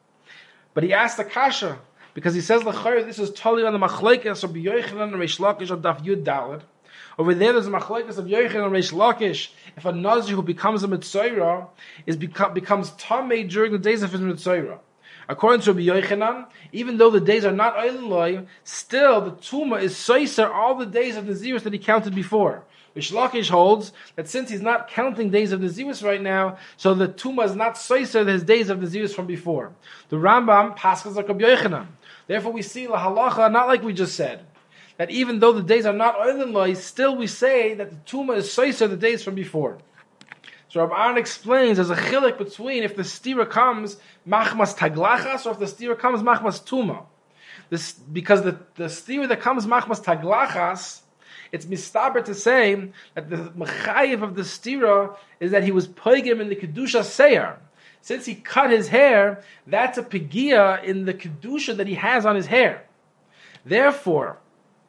But he asked the kasha, because he says, this is totally on the machlekes of Yochanan and Reish Lakish on Daf Yud Daled. Over there, there's a machlekes of Yochanan and Reish Lakish. If a Nazir who becomes a Mitzayra becomes tamei during the days of his Mitzayra. According to Rabbi Yochanan, even though the days are not Eiloy, still the Tuma is Soiser all the days of Nazirus that he counted before. Reish Lakish holds that since he's not counting days of Nazirus right now, so the Tuma is not Soiser his days of Nazirus from before. The Rambam passes like Rabbi Yochanan. Therefore we see la halacha, not like we just said, that even though the days are not Eiloy, still we say that the Tuma is Soiser the days from before. So Rabbi Aaron explains there's a chilik between if the stira comes machmas taglachas or if the stira comes machmas tuma. Because the stira that comes machmas taglachas, it's mistaber to say that the mechayiv of the stira is that he was poigim in the kedusha seyar. Since he cut his hair, that's a pegia in the kedusha that he has on his hair. Therefore,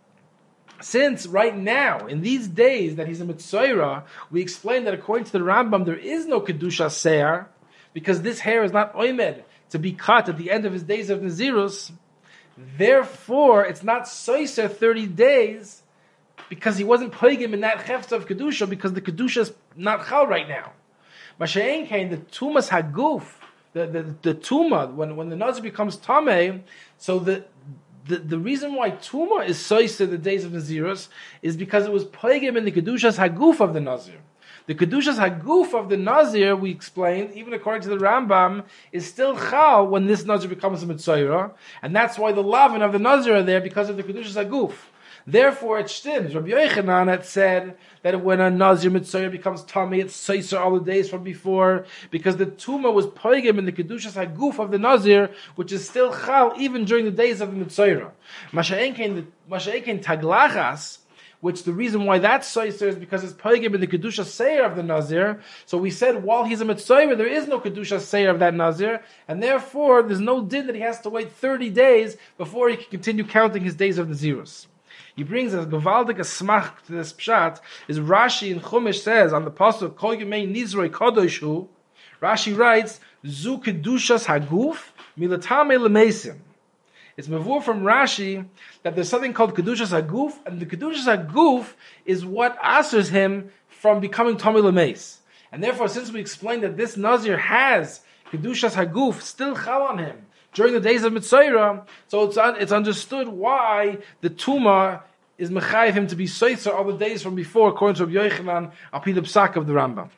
since right now, in these days that he's a Mitzayra, we explain that according to the Rambam, there is no Kedusha Seyar, because this hair is not oimed to be cut at the end of his days of Nazirus. Therefore, it's not Soiser 30 days, because he wasn't Poigim in that Hefta of Kedusha, because the Kedusha is not Chal right now. Masha'en Kain, the Tumas Haguf, the Tuma, when the Nazir becomes Tameh, so the reason why Tuma is sois the days of Nazirus is because it was poigim in the Kedushas Haguf of the Nazir. The Kedushas Haguf of the Nazir, we explained, even according to the Rambam, is still Chal when this Nazir becomes a Mitzayra, and that's why the Lavin of the Nazir are there because of the Kedushas Haguf. Therefore, it stims. Rabbi Yochanan had said that when a Nazir Mitzayra becomes Tami, it's Soiser all the days from before, because the Tuma was Poigim in the Kedushas Haguf of the Nazir, which is still Chal even during the days of the Mitzayra. Masha'enkein Taglachas, which the reason why that's Soiser is because it's Poigim in the Kedusha Seir of the Nazir. So we said while he's a Mitzayra, there is no Kedusha Seir of that Nazir, and therefore there's no din that he has to wait 30 days before he can continue counting his days of Nazirus. He brings a gewaldige smach to this pshat, is Rashi in Chumash says, on the pasuk, Kol Yemei Nizroi Kodoshu, Rashi writes, Zu Kedushas Haguf, Milatame Lemesim. It's mavur from Rashi that there's something called Kedushas Haguf, and the Kedushas Haguf is what answers him from becoming Tomei Lemeis. And therefore, since we explained that this Nazir has Kedushas Haguf still chal on him during the days of Mitzayra, so it's understood why the Tuma is mechayiv him to be soitzer all the days from before, according to Rabbi Yochanan, al pi the psak of the Rambam.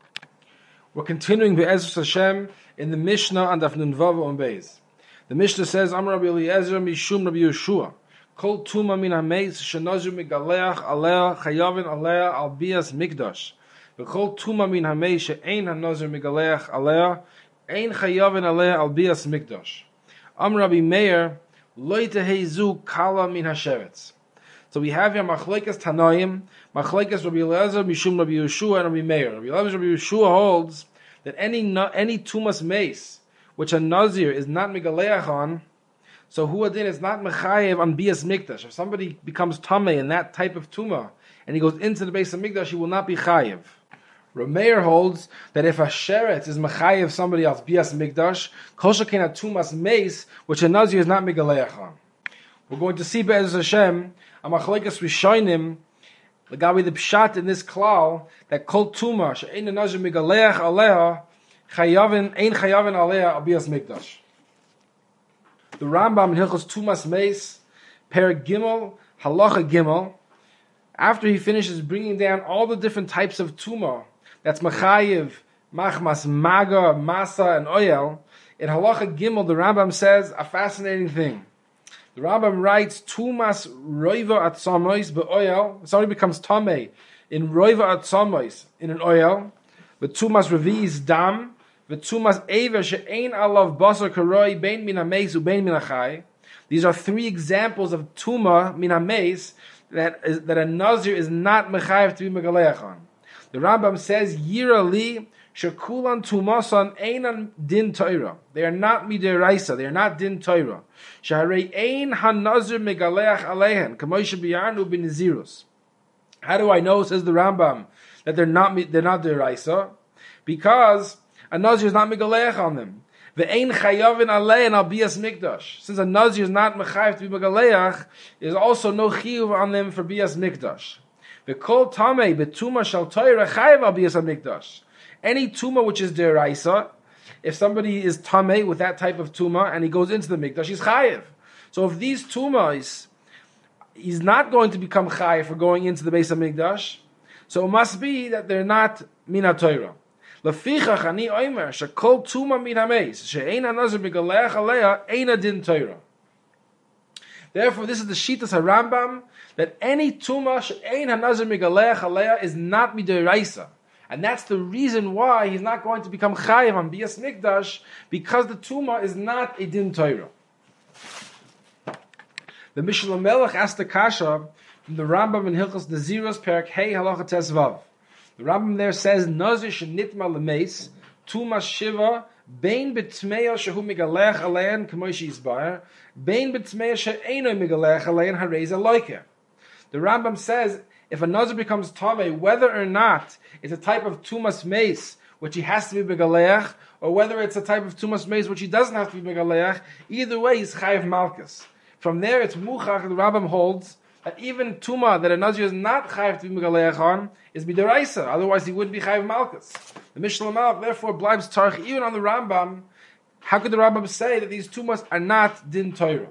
We're continuing Be'ezras Hashem in the Mishnah on Daf Nun Vav on Beis. The Mishnah says, Amar Rabbi Eliezer Mishum Rabbi Yeshua, Kol tuma min hameis shenazir megaleach alea chayavin alea al bias mikdash. V'kol tuma min hameis she'ein hanazir megaleach alea ein chayavin alea al bias mikdash. Rabbi Meir loy tehezu kala min hasheretz. So we have here machlekes Tanoim, machlekes Rabbi Eliezer, Mishum Rabbi Yeshua, and Rabbi Meir. Rabbi Eliezer, Rabbi Yeshua holds that any tumas mace which a nazir is not megaleach on, so huadin is not mechayev on bias mikdash. If somebody becomes tamei in that type of tuma and he goes into the base of mikdash, he will not be chayev. Rabbi Meir holds that if a sheret is mechayev somebody else bias mikdash, kol shekein a tumas mace which a nazir is not megaleach on. We're going to see Be'ez Hashem a machlekes rishonim legabi the pshat in this klal that kol tuma she'ein nazir megaleach aleha chayavin ein chayavin aleha abias mikdash. The Rambam in Hilchos Tumas Meis, Perek Gimel, Halacha Gimel, after he finishes bringing down all the different types of tuma, that's machayev, machmas, maga, masa, and oyel, in Halacha Gimel the Rambam says a fascinating thing. The Rambam writes, Tumas roiva atzamois be'oyel, somebody becomes tamei in roiva atzamois, in an oyel, but Tumas revi's dam, V'tumas ever she'ein alav basar karoi bein min hameis ubein min hachai. These are three examples of tuma min hameis that a nazir is not mechayev to be megaleach on. The Rambam says yira li shekulan tumasan einan din Torah. They are not midiraisa. They are not din Torah. Shaharei ein hanazir megaleach alehen kamoisha biyarnu b'nizirus. How do I know? Says the Rambam that they're not diraisa because a nazir is not megaleach on them. Ve'ein chayavin alein al bias mikdash. Since a nazir is not mechayev to be megaleach, there is also no chiyuv on them for bias mikdash. Ve'kol tamei betuma shal Torah chayev al bias mikdash. Any tuma which is deraisa, if somebody is tamei with that type of tuma and he goes into the mikdash, he's chayev. So if these tumas, he's not going to become chayev for going into the base of mikdash. So it must be that they're not mina Torah. Lefichach ani oimer shekol tuma min hameis she'ein hanazir megaleach aleha eina din Torah. Therefore, this is the shitas HaRambam that any tuma she'ein hanazir megaleach aleha is not midiraisa, and that's the reason why he's not going to become chayiv on bias mikdash, because the tuma is not a din Torah. The Mishnah Melech asked the kasha from the Rambam in Hilchos Naziros Perek Hey Halacha Tes Vav. The Rambam there says, Nazir shenitma lemeis, tuma shiva, bein betmeya shehu migalech alein k'moishi yizbar, bein betmeya she'eno migalech alein hareza loike. The Rambam says, if a Nazir becomes tamei, whether or not it's a type of tumas meis, which he has to be migalech, or whether it's a type of tumas meis, which he doesn't have to be migalech, either way he's chayiv malchus. From there it's muchach, the Rambam holds, that even tuma that a nazir is not chayiv to be megaleach on is midaraisa. Otherwise, he wouldn't be chayiv malchus. The Mishnah Malach therefore blibes tarch even on the Rambam. How could the Rambam say that these tumas are not din Torah?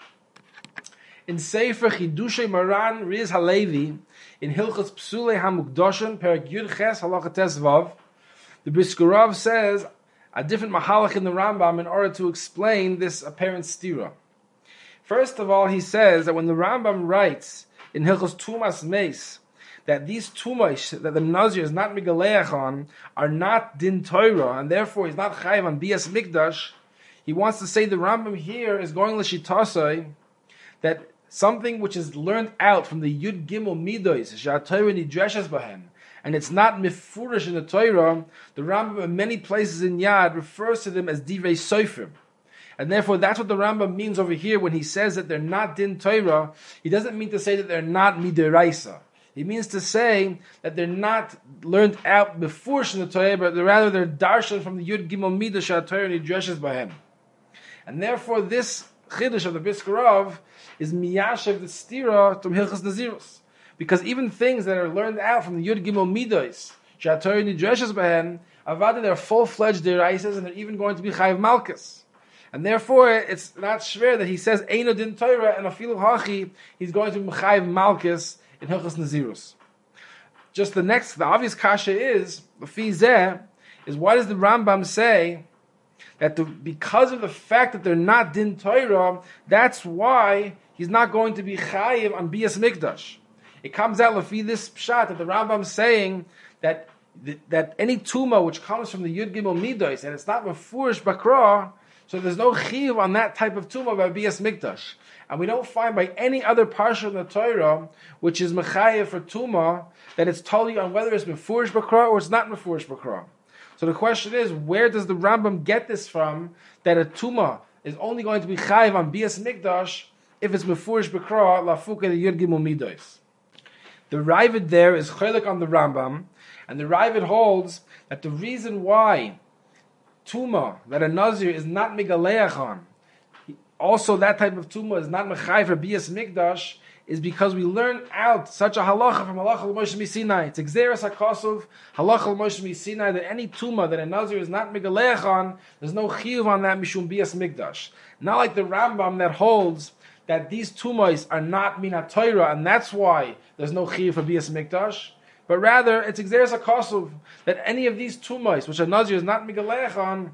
In Sefer Chidushay Maran Riz Halevi in Hilchos Psulei Hamukdoshen Perek Yud Ches Halacha Tes Vav, the Briskerov says a different mahalach in the Rambam in order to explain this apparent stira. First of all, he says that when the Rambam writes in Hilchos Tumas Meis that these tumas that the nazir is not megaleach on are not din Torah, and therefore he's not chayiv on bias mikdash, he wants to say the Rambam here is going l'shitasai that something which is learned out from the Yud Gimel Midos she'aTorah nidreshes bahen, and it's not mifurish in the Torah, the Rambam in many places in Yad refers to them as divrei sofrim. And therefore, that's what the Rambam means over here when he says that they're not din Torah. He doesn't mean to say that they're not midiraisa. He means to say that they're not learned out before in the Torah, but rather they're darshan from the Yud Gimel Midah she'aTorah nidreshes by him. And therefore, this chiddush of the Briskerov is miyashev the stira from Hilchos Nazirus, because even things that are learned out from the Yud Gimel Midos she'aTorah nidreshes by him, avada they're full-fledged deraisas, and they're even going to be chayiv malchus. And therefore, it's not shver that he says Eino din Torah and afilu hachi, he's going to be mechayiv malchus in Hilchos Nazirus. Just the obvious kasha is why does the Rambam say that because of the fact that they're not din Torah, that's why he's not going to be chayiv on bias mikdash. It comes out lefi this pshat that the Rambam is saying that any tuma which comes from the Yud Gimel Midos and it's not mefurish bakra, so there's no chiyuv on that type of tuma by bias mikdash. And we don't find by any other parsha in the Torah which is mechayev for tuma that it's totally on whether it's mefurish bakra or it's not mefurish bakra. So the question is, where does the Rambam get this from that a tuma is only going to be chayev on bias mikdash if it's mefurish bakra lafuka the Yud Gimel Midos? The Ravid there is chelik on the Rambam, and the Ravid holds that the reason why tuma that a nazir is not migaleach on, also that type of tuma is not mechai for bias mikdash, is because we learn out such a halacha from halacha l'Moshe Misinai. It's exeris hakosov halacha l'Moshe Misinai that any tuma that a nazir is not migaleach on, there's no chiyuv on that mishum bias mikdash. Not like the Rambam that holds that these tumas are not min ha-Torah, and that's why there's no chiyuv for bias mikdash. But rather, it's exeris hakosov that any of these tumas which a nazir is not migaleach on,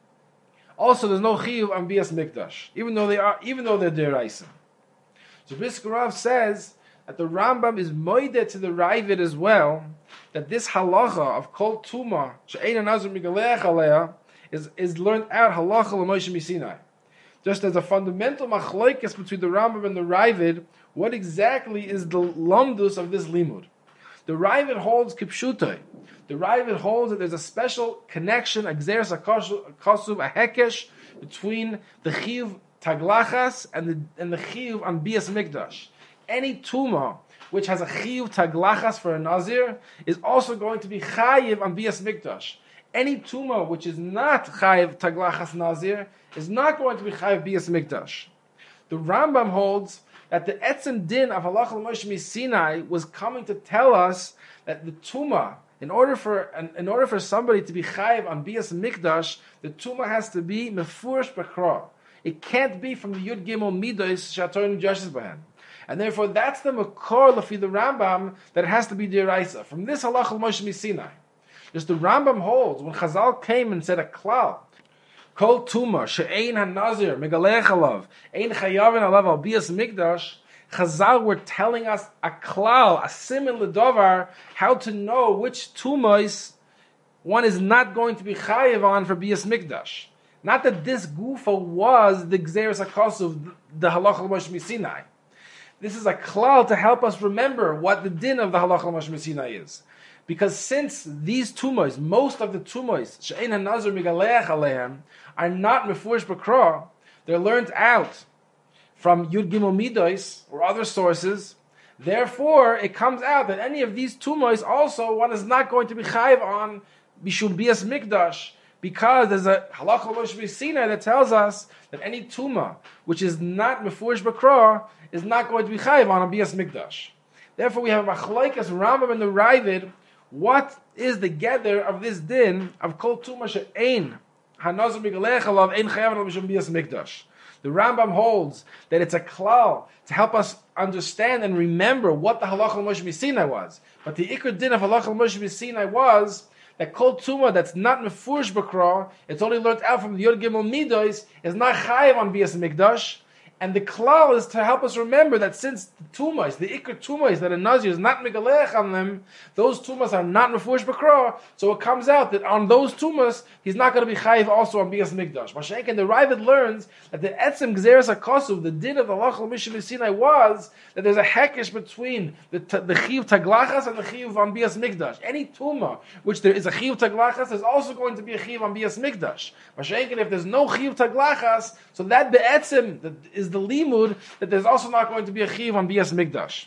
also there's no chiyuv on bias mikdash, even though they're deraisa. So Brisker Rav says that the Rambam is moideh to the Ravid as well, that this halacha of kol tuma she'ein nazir migaleach aleya is learned out halacha l'Moshe Misinai. Just as a fundamental machlokes between the Rambam and the Ravid, what exactly is the lamdus of this limud? The Ravid holds kipshutai. The Ravid holds that there's a special connection, exeris hakosub, a hekesh, between the chiyuv taglachas and the chiyuv on bias mikdash. Any tuma which has a chiyuv taglachas for a nazir is also going to be chayiv on bias mikdash. Any tuma which is not chayiv taglachas nazir is not going to be chayiv bias mikdash. The Rambam holds that the etzem din of halacha l'Moshe Misinai was coming to tell us that the tuma, in order for somebody to be chayiv on bias mikdash, the tuma has to be mefurish bakra. It can't be from the Yud Gimel Midos Shatorin Joshes Bahan. And therefore that's the makor lefi the Rambam that it has to be deraisa. From this halacha l'Moshe Misinai. Just the Rambam holds, when Chazal came and said a klal, kol tuma she'ein ha-nazir megalech alav, ein chayavin alav al bias mikdash, Chazal were telling us a klal, a similar davar, how to know which tumas one is not going to be chayiv on for bias mikdash. Not that this gufa was the gzeres hakosov, the halacha l'Moshe Misinai. This is a klal to help us remember what the din of the halacha l'Moshe Misinai is. Because since these tumas, most of the tumas, she'ein ha-nazir migaleach alehem, are not mefurish bakra, they're learned out from Yud Gimel Midos or other sources. Therefore, it comes out that any of these tumas also one is not going to be chayiv on bishum bias mikdash, because there's a halacha l'Moshe Misinai that tells us that any tuma which is not mefurish bakra is not going to be chayiv on a bias mikdash. Therefore, we have machlokes Rambam and the Ravid. What is the gather of this din of kol tuma she'ein ha-nazir migaleach alav ein chayav al bishum bias mikdash? The Rambam holds that it's a klal to help us understand and remember what the halacha l'Moshe Misinai was. But the ikar din of halacha l'Moshe Misinai was that kol tuma that's not mefurish bakra, it's only learned out from the Yod Gimel Midos, is not chayiv on bias mikdash. And the klal is to help us remember that since the tumas, the ikar tumas that a nazir is not megalech on them, those tumas are not mefurish bakra. So it comes out that on those tumas he's not going to be chayiv also on bias mikdash. Mashenk and the Ravid learns that the etzem gzeres hakosov, the din of the halacha l'Moshe Misinai was that there's a hekesh between the chiyuv taglachas and the chiyuv on bias mikdash. Any tuma which there is a chiyuv taglachas, there's also going to be a chiyuv on bias mikdash. Mashenk, if there's no chiyuv taglachas, so that be'etzem that is the limud that there's also not going to be a chiyuv on bias mikdash.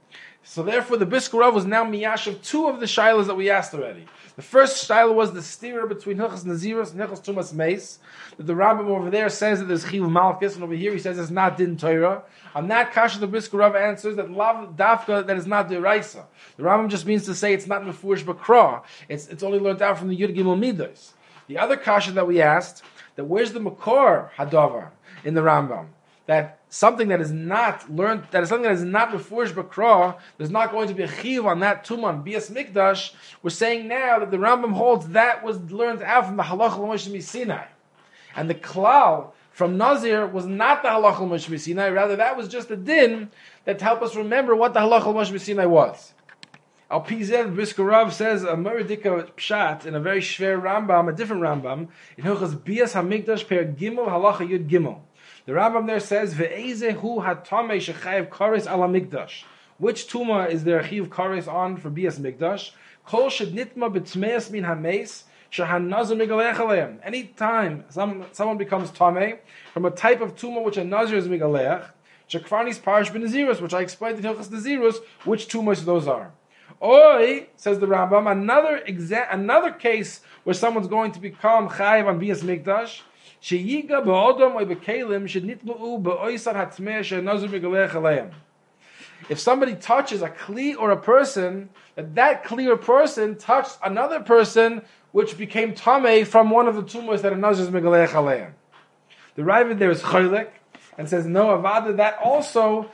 So therefore, the Brisker Rav was now miyash of two of the shilas that we asked already. The first shilah was the stira between Hilchos Naziros and Hilchos Tumas Meis. That the Rambam over there says that there's chiyuv malchus, and over here he says it's not din Torah. On that kasha, the Brisker Rav answers that lav dafka that is not deraisa. The Rambam just means to say it's not mefurish bakra. It's only learned out from the Yud Gimel Midos. The other kasha that we asked, that where's the makor hadavar in the Rambam? That something that is not learned, that is something that is not mefurish bakra, there's not going to be a chiyuv on that tuman bias mikdash. We're saying now that the Rambam holds that was learned out from the halacha l'Moshe Misinai, and the klal from Nazir was not the Halachah Moshe Sinai. Rather, that was just a din that helped us remember what the Halachah Moshe Sinai was. Al Pized Brisker Rav says a Meridika Pshat in a very shver Rambam, a different Rambam, in Hilchos Bias Hamikdash Per Gimel Halacha Yud Gimel. The Rambam there says Ve'eze Hu Hatamei Shechayev Kares Ala Mikdash. Which tuma is there a chiv kares on for Bias Mikdash? Kol Shed Nitma B'Tmeis Min Hameis Shahan Nazir Migalech Aleim. Any time someone becomes tamei from a type of tuma which a Nazir is Migalech, Shekvarnis Parish B'Nazirus, which I explained in Hilchos Nazirus, which tumas those are. Oi, says the Rambam, another case where someone's going to become chayiv on Bias Mikdash, sheyiga ba'odom oy b'kelim shenitma'u ba'oisar hatmei she'nazir migalech aleim. If somebody touches a kli or a person, that kli or person touched another person which became tamei from one of the tumas that a nazir is migalech aleim. The Ravid there is chaylik and says no avada that also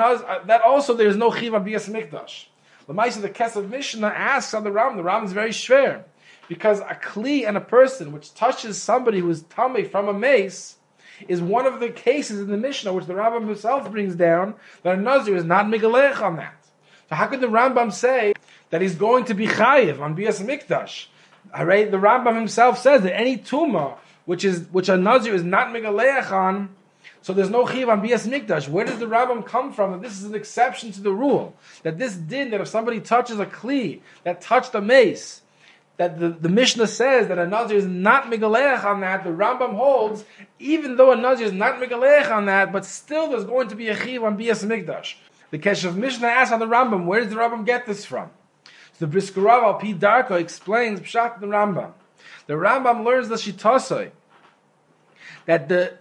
there is no chiv on Bias Mikdash. The Maisa, the Kesef Mishnah asks on the Ram. The Ram is very shver, because a kli and a person which touches somebody who is tamei from a mace is one of the cases in the Mishnah which the Rambam himself brings down that a nazir is not migalech on that. So how could the Rambam say that he's going to be chayiv on Bias Mikdash? Right? The Rambam himself says that any tuma which a nazir is not migalech on, so there's no chiv on Bias Mikdash. Where does the Rambam come from? That this is an exception to the rule. That this din, that if somebody touches a kli, that touched a mace, that the Mishnah says that a Nazir is not migalech on that, the Rambam holds, even though a Nazir is not migalech on that, but still there's going to be a chiv on Bias Mikdash. The Kesef Mishnah asks on the Rambam, where does the Rambam get this from? So the Brisker Rav Al Pi Darko explains Pshat the Rambam. The Rambam learns the Shitasoi, that the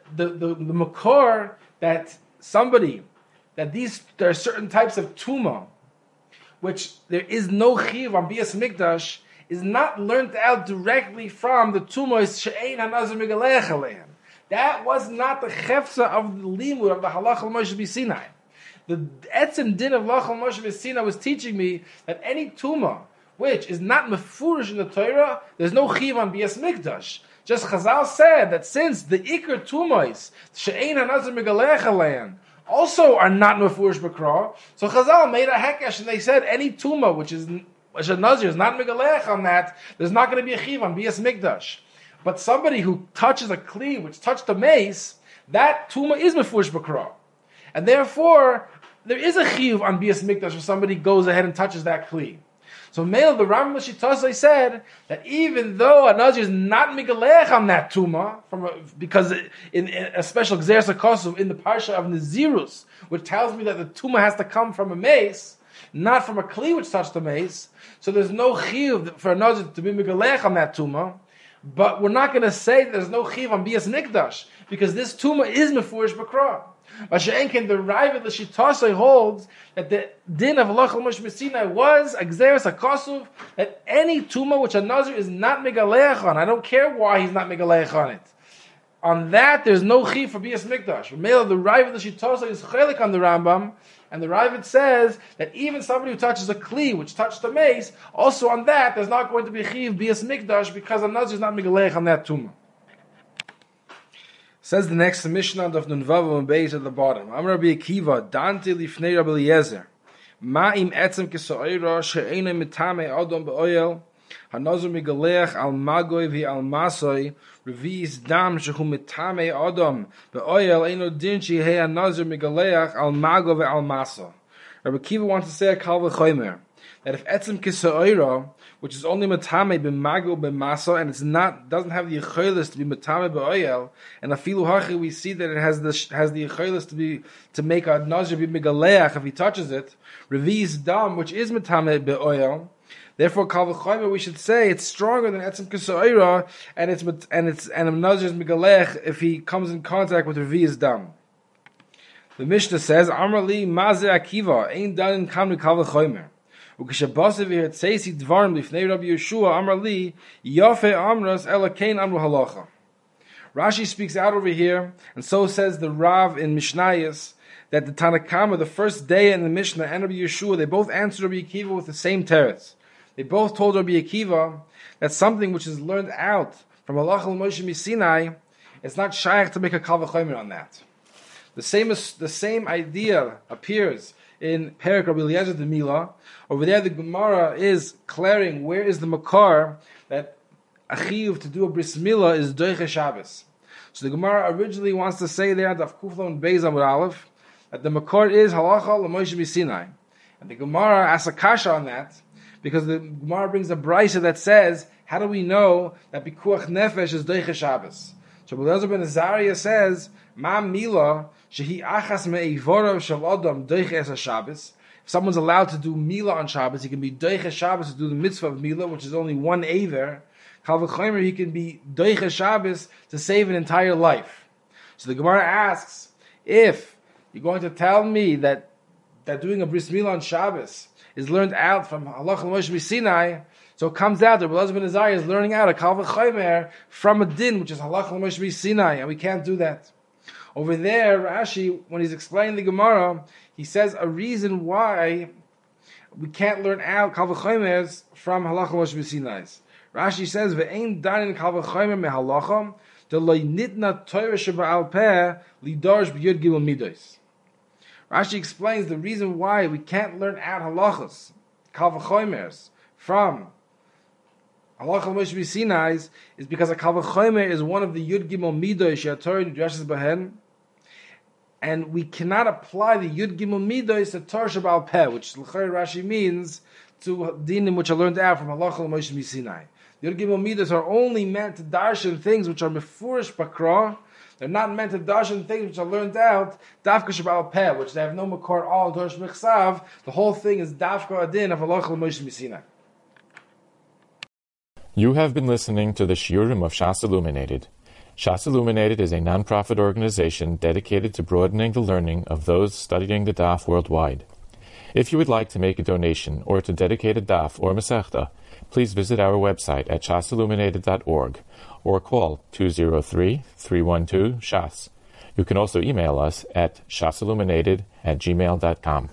makor, that somebody, that there are certain types of tuma, which there is no chiv on Bias Mikdash, is not learned out directly from the tumas she'ein hanazir migalech aleim. That was not the chefza of the limud of the halach Moshe B'Sinai. The etzem din of halach Moshe B'Sinai was teaching me that any tuma which is not mefurish in the Torah, there's no chiv on Bias Mikdash. Just Chazal said that since the ikar tumas she'ein hanazir migalech aleim also are not mefurish b'kra, so Chazal made a hekesh and they said any tuma which a nazir is not migalech on that, there's not going to be a chiv on Bias Mikdash. But somebody who touches a kli, which touched a mace, that tuma is mefurish b'kra, and therefore there is a chiv on Bias Mikdash if somebody goes ahead and touches that kli. So Meil, the Rambam Shitasai said that even though a nazir is not migalech on that tuma, because in a special Gzeres HaKosov in the parsha of Nazirus, which tells me that the tuma has to come from a mace, not from a kli which touched the mace, so there's no chiv for a nazir to be migalech on that tuma. But we're not going to say that there's no chiv on Bias Mikdash, because this tuma is mefurish b'kra. Mashenkin, the Ravid L'Shitasei holds that the din of halach Moshe B'Sinai was a Gzeres HaKosov, that any tuma which a nazir is not migalech on, I don't care why he's not migalech on it, on that there's no chiv for Bias Mikdash. The Ravid L'Shitasei is chelik on the Rambam, and the Ravid says that even somebody who touches a kli, which touched the mace, also on that there's not going to be chiv Bias Mikdash, because a nazir is not migalech on that tuma. Says the next Mishnah of Nunvav and Beis at the bottom. Amar Rabbi Akiva, Dante lifnei Rabbi Eliezer, Ma'im etzem kesoira she'ena mitame Adam be'oyel, hanazir migalech al magoy v'al masoi, revi'is dam shehu mitame Adam be'oyel, eino din shehei hanazir migalech al magoy v'al maso. Rabbi Akiva wants to say a kal v'chomer, that if etzem kesoira, which is only matame b'mago b'maso, and doesn't have the yichaylis to be matame b'oyel, and afilu hachi we see that it has the yichaylis to make a nazir be megaleach if he touches it. Revi's dam, which is matame b'oyel. Therefore, kal v'chomer we should say it's stronger than etzem kesoira, and a nazir is megalech if he comes in contact with revi's dam. The Mishnah says, Amar li mazeh Akiva ein danin kam kal v'chomer. Ukishabasev Tzeisi Dvarim Lifnei Rabbi Yeshua Amar Li Yafe Amras Elakein Amru Halacha. Rashi speaks out over here, and so says the Rav in Mishnayos, that the Tanakama, the first day in the Mishnah, and Rabbi Yeshua, they both answered Rabbi Akiva with the same teretz. They both told Rabbi Akiva that something which is learned out from Halachah Moshe Sinai it's not shaykh to make a kal v'chomer on that. The same idea appears in Perek Rabbi Eliezer de Mila. Over there, the Gemara is declaring where is the makar that a chiyuv to do a bris milah is doiche Shabbos. So the Gemara originally wants to say there that Kuflon Beis Amud Aleph that the makar is halacha l'Moshe Sinai, and the Gemara asks a kasha on that because the Gemara brings a brisa that says, how do we know that pikuach nefesh is doiche Shabbos? So Rabbi Eliezer ben Azariah says, ma milah shehi achas me'evorav shel adam doiche es Shabbos. If someone's allowed to do milah on Shabbos, he can be doiche Shabbos to do the mitzvah of milah, which is only one aver. Kal v'chomer, he can be doiche Shabbos to save an entire life. So the Gemara asks, if you're going to tell me that doing a bris milah on Shabbos is learned out from halacha Moshe Sinai, so it comes out that Rabbi Eliezer ben Azariah is learning out a kal v'chomer from a din, which is halacha Moshe Sinai, and we can't do that. Over there, Rashi, when he's explaining the Gemara, he says a reason why we can't learn out kal v'chomers from halacha Moshe Sinai. Rashi says, "Ve'ein danin kal v'chomer mehalacha delay nitna Torah sheba'al peh lidarsh b'yud gimel midos." Rashi explains the reason why we can't learn out halachas kal v'chomers from halacha Moshe Sinai is because a kal v'chomer is one of the yud gimel midos she'atorah nidreshes behen, and we cannot apply the yud gimel midos to Torah sheba'al peh, which l'chayr Rashi means to dinim which are learned out from halacha Moshe Sinai. The Yud Gimel Midas are only meant to darshan things which are mefurish bakra. They're not meant to darshan things which are learned out dafka sheba'al peh, which they have no makor all dorsh mechsav. The whole thing is dafka adin of halacha Moshe Sinai. You have been listening to the Shiurim of Shas Illuminated. Shas Illuminated is a non-profit organization dedicated to broadening the learning of those studying the daf worldwide. If you would like to make a donation or to dedicate a daf or masechta, please visit our website at shasilluminated.org or call 203-312-SHAS. You can also email us at shasilluminated@gmail.com.